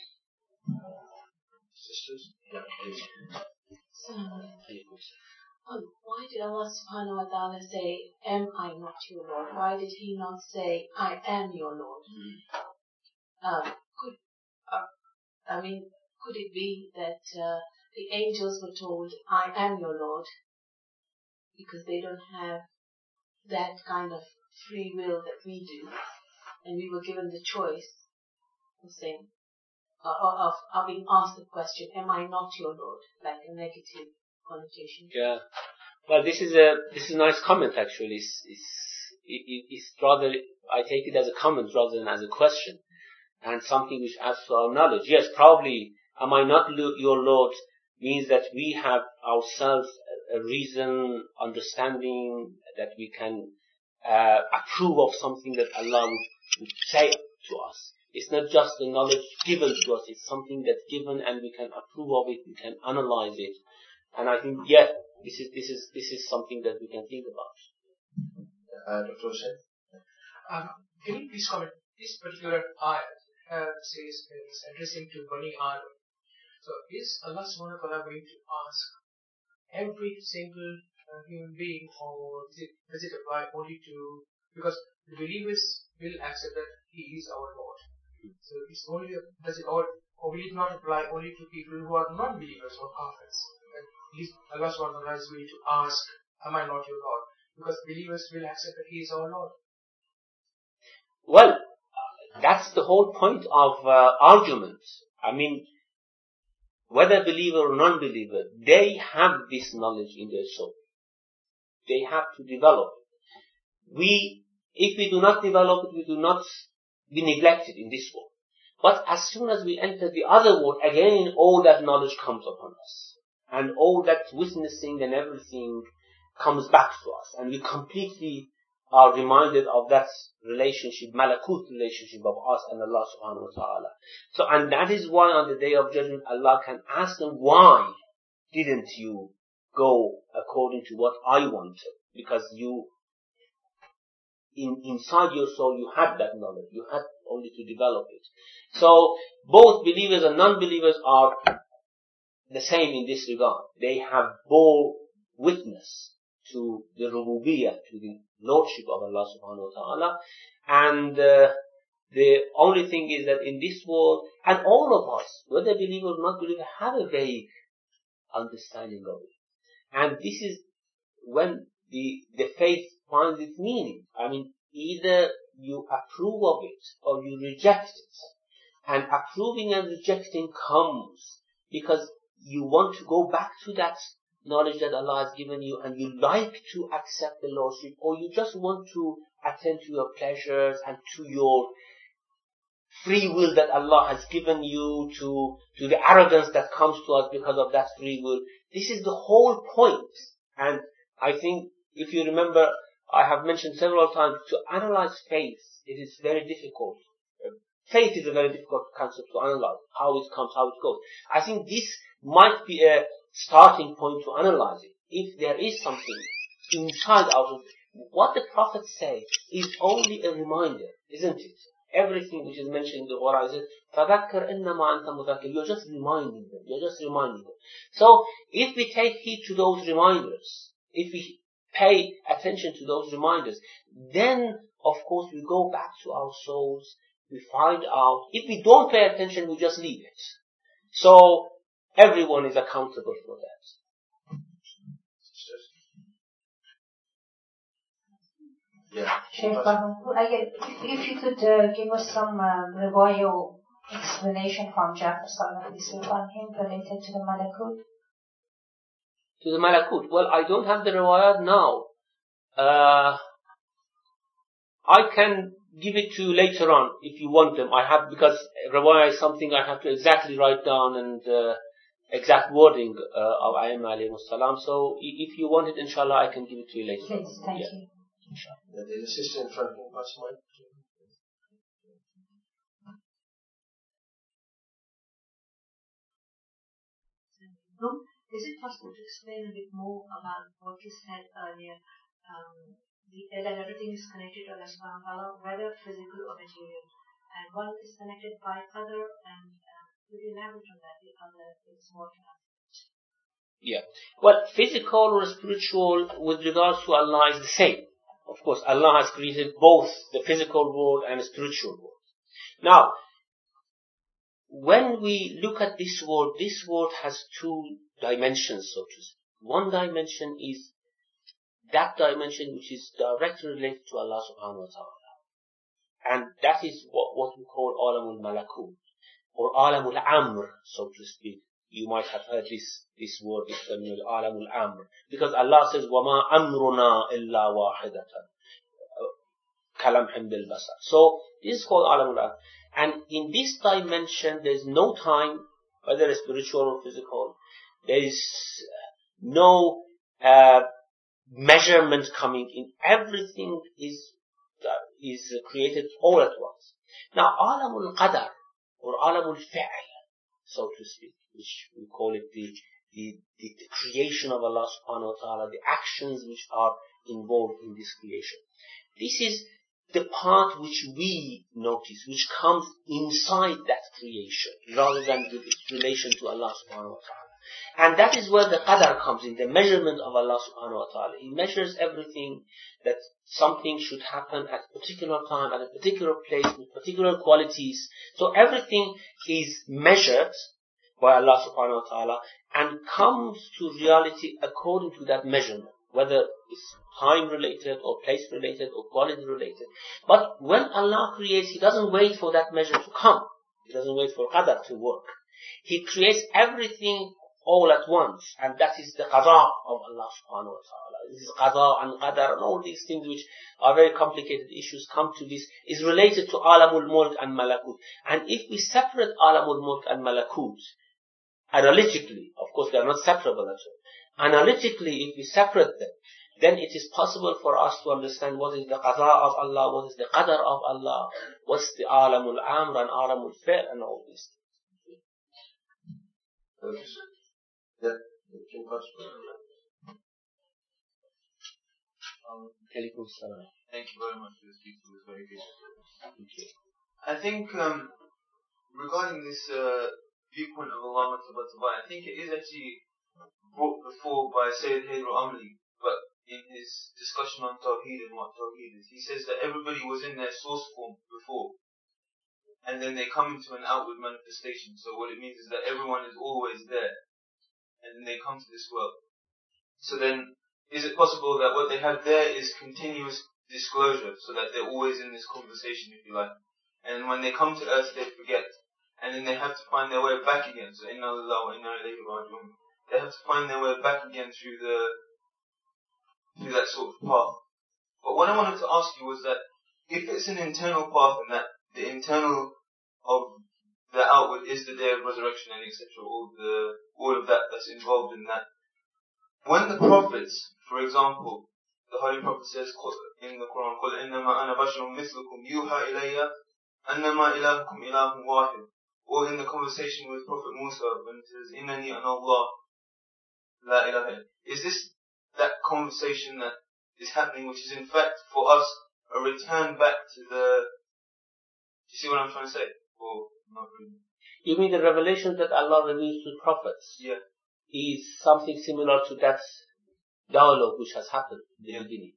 Sisters? Yeah, please. Why did Allah subhanahu wa ta'ala say, am I not your Lord? Why did he not say, I am your Lord? Could it be that the angels were told, I am your Lord, because they don't have that kind of free will that we do, and we were given the choice of saying, of being asked the question, am I not your Lord? Like a negative connotation. Yeah. Well, this is a nice comment actually. It's rather, I take it as a comment rather than as a question, and something which adds to our knowledge. Yes, probably, am I not your Lord means that we have ourselves a reason, understanding that we can approve of something that Allah would say to us. It's not just the knowledge given to us, it's something that's given and we can approve of it, we can analyze it. And I think, yeah, this is something that we can think about. Dr. Hussain? Can you please comment? This particular ayat says it's addressing to Bani Adam. So is Allah subhanahu wa ta'ala going to ask every single human being, or does it apply only to, because the believers will accept that He is our Lord. So it's only, does it all, or will it not apply only to people who are non-believers or kafirs? Allah subhanahu wa ta'ala is willing to ask, am I not your Lord? Because believers will accept that He is our Lord. Well, that's the whole point of argument. I mean, whether believer or non-believer, they have this knowledge in their soul. They have to develop it. If we do not develop it, we do not be neglected in this world. But as soon as we enter the other world, again, all that knowledge comes upon us. And all that witnessing and everything comes back to us. And we completely are reminded of that relationship, malakut relationship of us and Allah subhanahu wa ta'ala. So, and that is why on the day of judgment, Allah can ask them, why didn't you go according to what I wanted? Because you, inside your soul, you had that knowledge. You had only to develop it. So, both believers and non-believers are the same in this regard. They have bore witness to the rububiyyah, to the lordship of Allah subhanahu wa ta'ala. And the only thing is that in this world, and all of us, whether believer or not believer, have a vague understanding of it. And this is when the faith finds its meaning. I mean, either you approve of it or you reject it. And approving and rejecting comes because you want to go back to that knowledge that Allah has given you, and you like to accept the lordship, or you just want to attend to your pleasures and to your free will that Allah has given you, to the arrogance that comes to us because of that free will. This is the whole point. And I think, if you remember, I have mentioned several times, to analyze faith, it is very difficult. Faith is a very difficult concept to analyze, how it comes, how it goes. I think this might be a starting point to analyze it. If there is something inside out of what the Prophet says is only a reminder, isn't it? Everything which is mentioned in the Quran is فَذَكَّرْ إِنَّمَا أَنْتَ مُذَكِّرٌ. You're just reminding them. So, if we take heed to those reminders, if we pay attention to those reminders, then, of course, we go back to our souls, we find out. If we don't pay attention, we just leave it. So, everyone is accountable for that. Yeah. Sheikh, if you could give us some riwayah explanation from Jafar sallallahu on him related to the malakut. To the malakut. Well, I don't have the riwayat now. I can give it to you later on if you want them. I have, because riwayah is something I have to exactly write down and exact wording of Ayyam alayhi salam. So if you want it, inshallah, I can give it to you later. Please, thank you. There's a sister in front of me. What's mine? Is it possible to explain a bit more about what you said earlier, that everything is connected to Allah subhanahu wa ta'ala, whether physical or material, and one is connected by other, and could you elaborate on that? The other is more transient. Yeah. Well, physical or spiritual with regards to Allah is the same. Of course, Allah has created both the physical world and the spiritual world. Now, when we look at this world has two dimensions, so to speak. One dimension is that dimension which is directly related to Allah subhanahu wa ta'ala. And that is what we call Alamul Malakut, or Alamul Amr, so to speak. You might have heard this word, this terminology, Alamul Amr. Because Allah says, وَمَا أَمْرُنَا إِلَّا وَاحِدَةً كَلَمْحٍ بِالْبَصَرِ. So, this is called Alamul Amr. And in this dimension, there is no time, whether it's spiritual or physical. There is no measurement coming in. Everything is created all at once. Now, Alamul Qadar, or Alamul Fi'l, so to speak, which we call it the creation of Allah subhanahu wa ta'ala, the actions which are involved in this creation. This is the part which we notice, which comes inside that creation, rather than with its relation to Allah subhanahu wa ta'ala. And that is where the qadar comes in, the measurement of Allah subhanahu wa ta'ala. He measures everything, that something should happen at a particular time, at a particular place, with particular qualities. So everything is measured by Allah subhanahu wa ta'ala and comes to reality according to that measurement, whether it's time related or place related or quality related. But when Allah creates, He doesn't wait for that measure to come. He doesn't wait for qadar to work. He creates everything all at once, and that is the qada of Allah subhanahu wa ta'ala. This is qada and qadar and all these things which are very complicated issues come to this, is related to alamul mulk and malakut. And if we separate alamul mulk and malakut, analytically, of course they are not separable at all. Analytically, if we separate them, then it is possible for us to understand what is the qada of Allah, what is the qadar of Allah, what's the alamul amr and alamul fi'l and all these things. Thank you very much for this speech. It was very good. Thank you. I think regarding this viewpoint of Allah, I think it is actually brought before by Sayyid Haider Amli, but in his discussion on Tawheed and what Tawheed is, he says that everybody was in their source form before, and then they come into an outward manifestation. So what it means is that everyone is always there, and then they come to this world. So then, is it possible that what they have there is continuous disclosure, so that they're always in this conversation, if you like, and when they come to earth they forget, and then they have to find their way back again. So inna lillahi wa inna ilayhi raji'un. They have to find their way back again through that sort of path. But what I wanted to ask you was that if it's an internal path, and that the internal of the outward is the day of resurrection and etc., all of that that's involved in that. When the prophets, for example, the Holy Prophet says in the Quran, قُلْ إِنَّمَا أَنَا بَشَرٌ مِثْلُكُمْ يُوحَى إِلَيَّ أَنَّمَا إِلَهُكُمْ إِلَهٌ وَاحِدٌ. Or in the conversation with Prophet Musa, when it says, إِنَّنِي أَنَا اللَّهُ لَا إِلَهَ إِلَّا. Is this that conversation that is happening, which is in fact for us a return back to the... Do you see what I'm trying to say? Or not really? You mean the revelation that Allah reveals to prophets? Yeah. Is something similar to that dialogue which has happened in the beginning.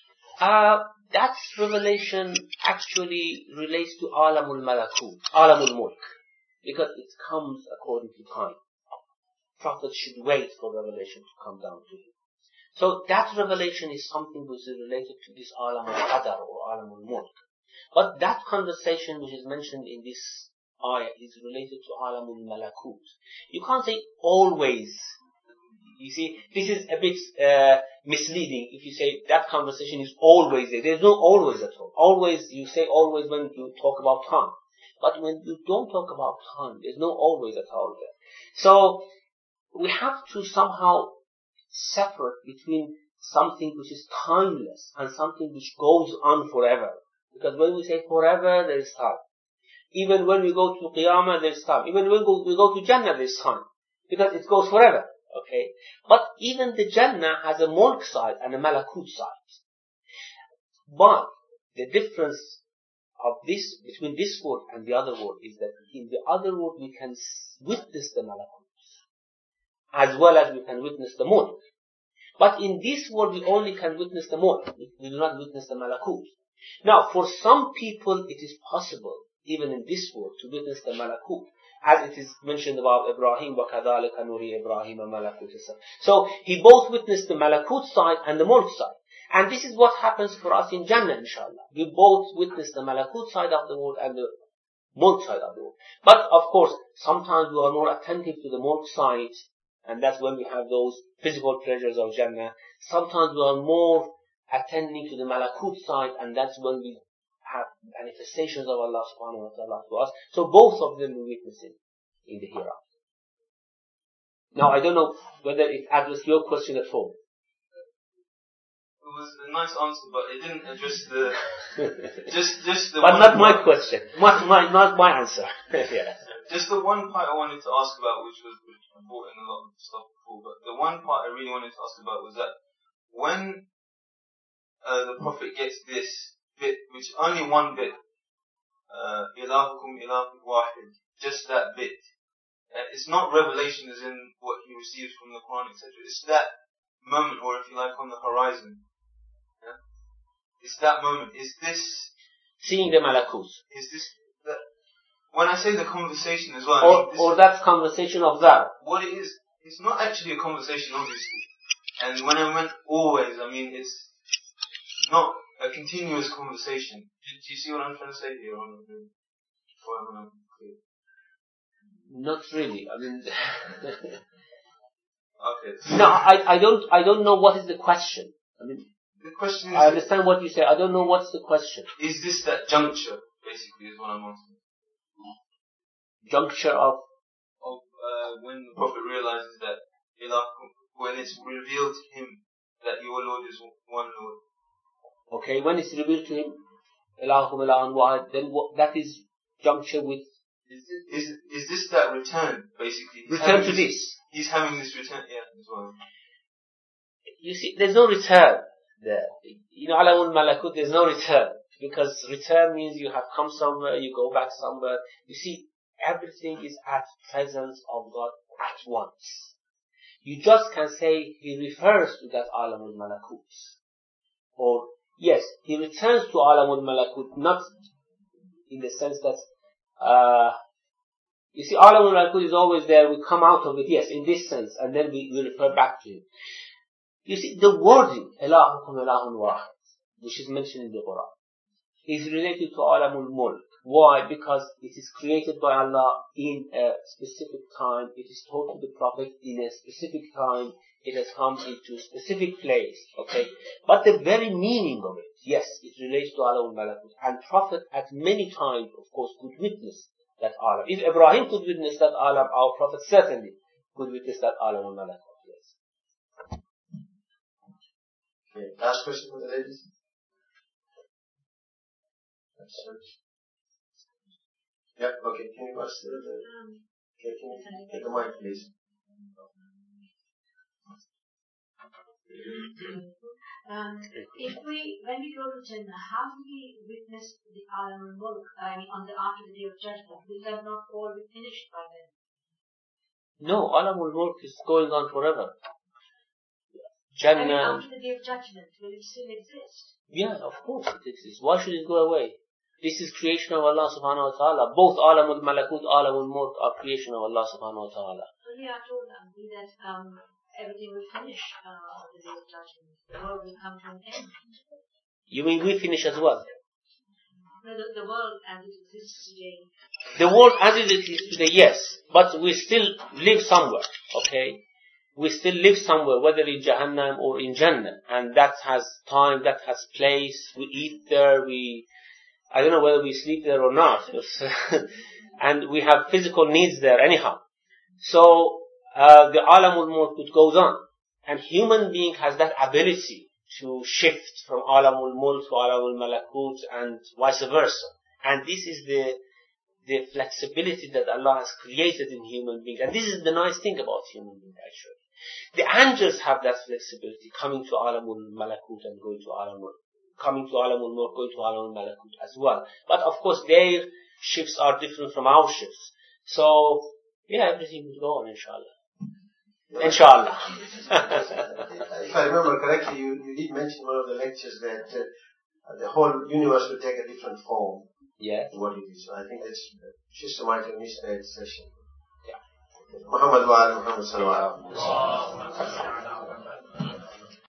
That revelation actually relates to alamul malakut, alamul mulk, because it comes according to time. Prophets should wait for revelation to come down to him. So that revelation is something which is related to this alamul qadar or alamul mulk. But that conversation which is mentioned in this ayah is related to alamul malakut. You can't say always. You see, this is a bit misleading if you say that conversation is always there. There's no always at all. Always, you say always when you talk about time. But when you don't talk about time, there's no always at all there. So, we have to somehow separate between something which is timeless and something which goes on forever. Because when we say forever, there is time. Even when we go to Qiyamah, there is time. Even when we go to Jannah, there is time. Because it goes forever. Okay? But even the Jannah has a mulk side and a malakut side. But the difference of this, between this world and the other world, is that in the other world we can witness the malakut, as well as we can witness the mulk. But in this world we only can witness the mulk. We do not witness the malakut. Now, for some people it is possible, even in this world, to witness the malakut, as it is mentioned about Ibrahim, وَكَذَلِكَ نُرِي إِبْرَاهِيمَ مَلَكُوتَ. So, he both witnessed the malakut side and the mulk side. And this is what happens for us in Jannah, inshallah. We both witness the malakut side of the world and the mulk side of the world. But, of course, sometimes we are more attentive to the mulk side, and that's when we have those physical pleasures of Jannah. Sometimes we are more attending to the malakut side, and that's when we have manifestations of Allah subhanahu wa ta'ala to us. So both of them we witness it in the hereafter. Now I don't know whether it addressed your question at all. It was a nice answer, but it didn't address the just the. But not my question. Not my answer. Yeah. Just the one part I wanted to ask about, which I brought in a lot of stuff before, but the one part I really wanted to ask about was that when the Prophet gets this bit, which only one bit, ilahukum ilahun wahid, just that bit, It's not revelation as in what he receives from the Quran, etc. It's that moment, or if you like, on the horizon. Yeah? It's that moment. Is this seeing the malakut? Is this that? When I say the conversation as well, or that conversation of that. What it is, it's not actually a conversation, obviously. And when I meant always, I mean it's not a continuous conversation. Do you see what I'm trying to say here? Not really. I mean, okay. No, I don't know what is the question. I mean, the question is, I understand what you say. I don't know what's the question. Is this that juncture, basically, is what I'm asking. Juncture of when the Prophet realizes that when it's revealed to him that your Lord is one Lord. Okay, when it's revealed to him, Ilahukum ilahun wahid, then that is juncture with. Is this that return, basically? Return to this. He's having this return, as well. You see, there's no return there. You know, alamul malakut, there's no return. Because return means you have come somewhere, you go back somewhere. You see, everything is at presence of God at once. You just can say he refers to that alamul malakut. Or, yes, he returns to alamul malakut, not in the sense that, you see, alamul malakut is always there, we come out of it, yes, in this sense, and then we refer back to him. You see, the wording, ilahukum ilahun wahid, which is mentioned in the Quran, is related to alamul mulk. Why? Because it is created by Allah in a specific time. It is told to the Prophet in a specific time. It has come into a specific place. Okay? But the very meaning of it, yes, it relates to alamul malakut. And Prophet at many times, of course, could witness that alam. If Ibrahim could witness that alam, our Prophet certainly could witness that alamul malakut. Yes. Okay. Last question for the ladies. Yeah, okay. Can you pass the okay, can you get the mic, please? When we go to Jannah, how do we witness the Alam al-Mulk? I mean, after the Day of Judgment, will that not all be finished by then? No, Alam al-Mulk is going on forever. Jannah. I mean, after the Day of Judgment, will it still exist? Yeah, of course it exists. Why should it go away? This is creation of Allah subhanahu wa ta'ala. Both alamul malakut, alamul mulk are creation of Allah subhanahu wa ta'ala. We are told that everything will finish on the Day of Judgment. The world will come to an end. You mean we finish as well? No, the world as it exists today. The world as it exists today, yes. But we still live somewhere, okay? We still live somewhere, whether in Jahannam or in Jannah. And that has time, that has place. We eat there, I don't know whether we sleep there or not. And we have physical needs there anyhow. So, the alamul mulk goes on. And human being has that ability to shift from alamul mulk to alamul malakut and vice versa. And this is the flexibility that Allah has created in human beings. And this is the nice thing about human beings actually. The angels have that flexibility, coming to alamul malakut and going to alamul coming to alamul mulk, going to alamul malakut as well. But of course their shifts are different from our shifts. So, yeah, everything will go on, inshallah. Inshallah. If I remember correctly, you did mention in one of the lectures that the whole universe will take a different form. Yeah. What it is. So I think that's Sister might have missed that session. Yeah. Muhammad wa ala Muhammad sallallahu alaihi wasallam.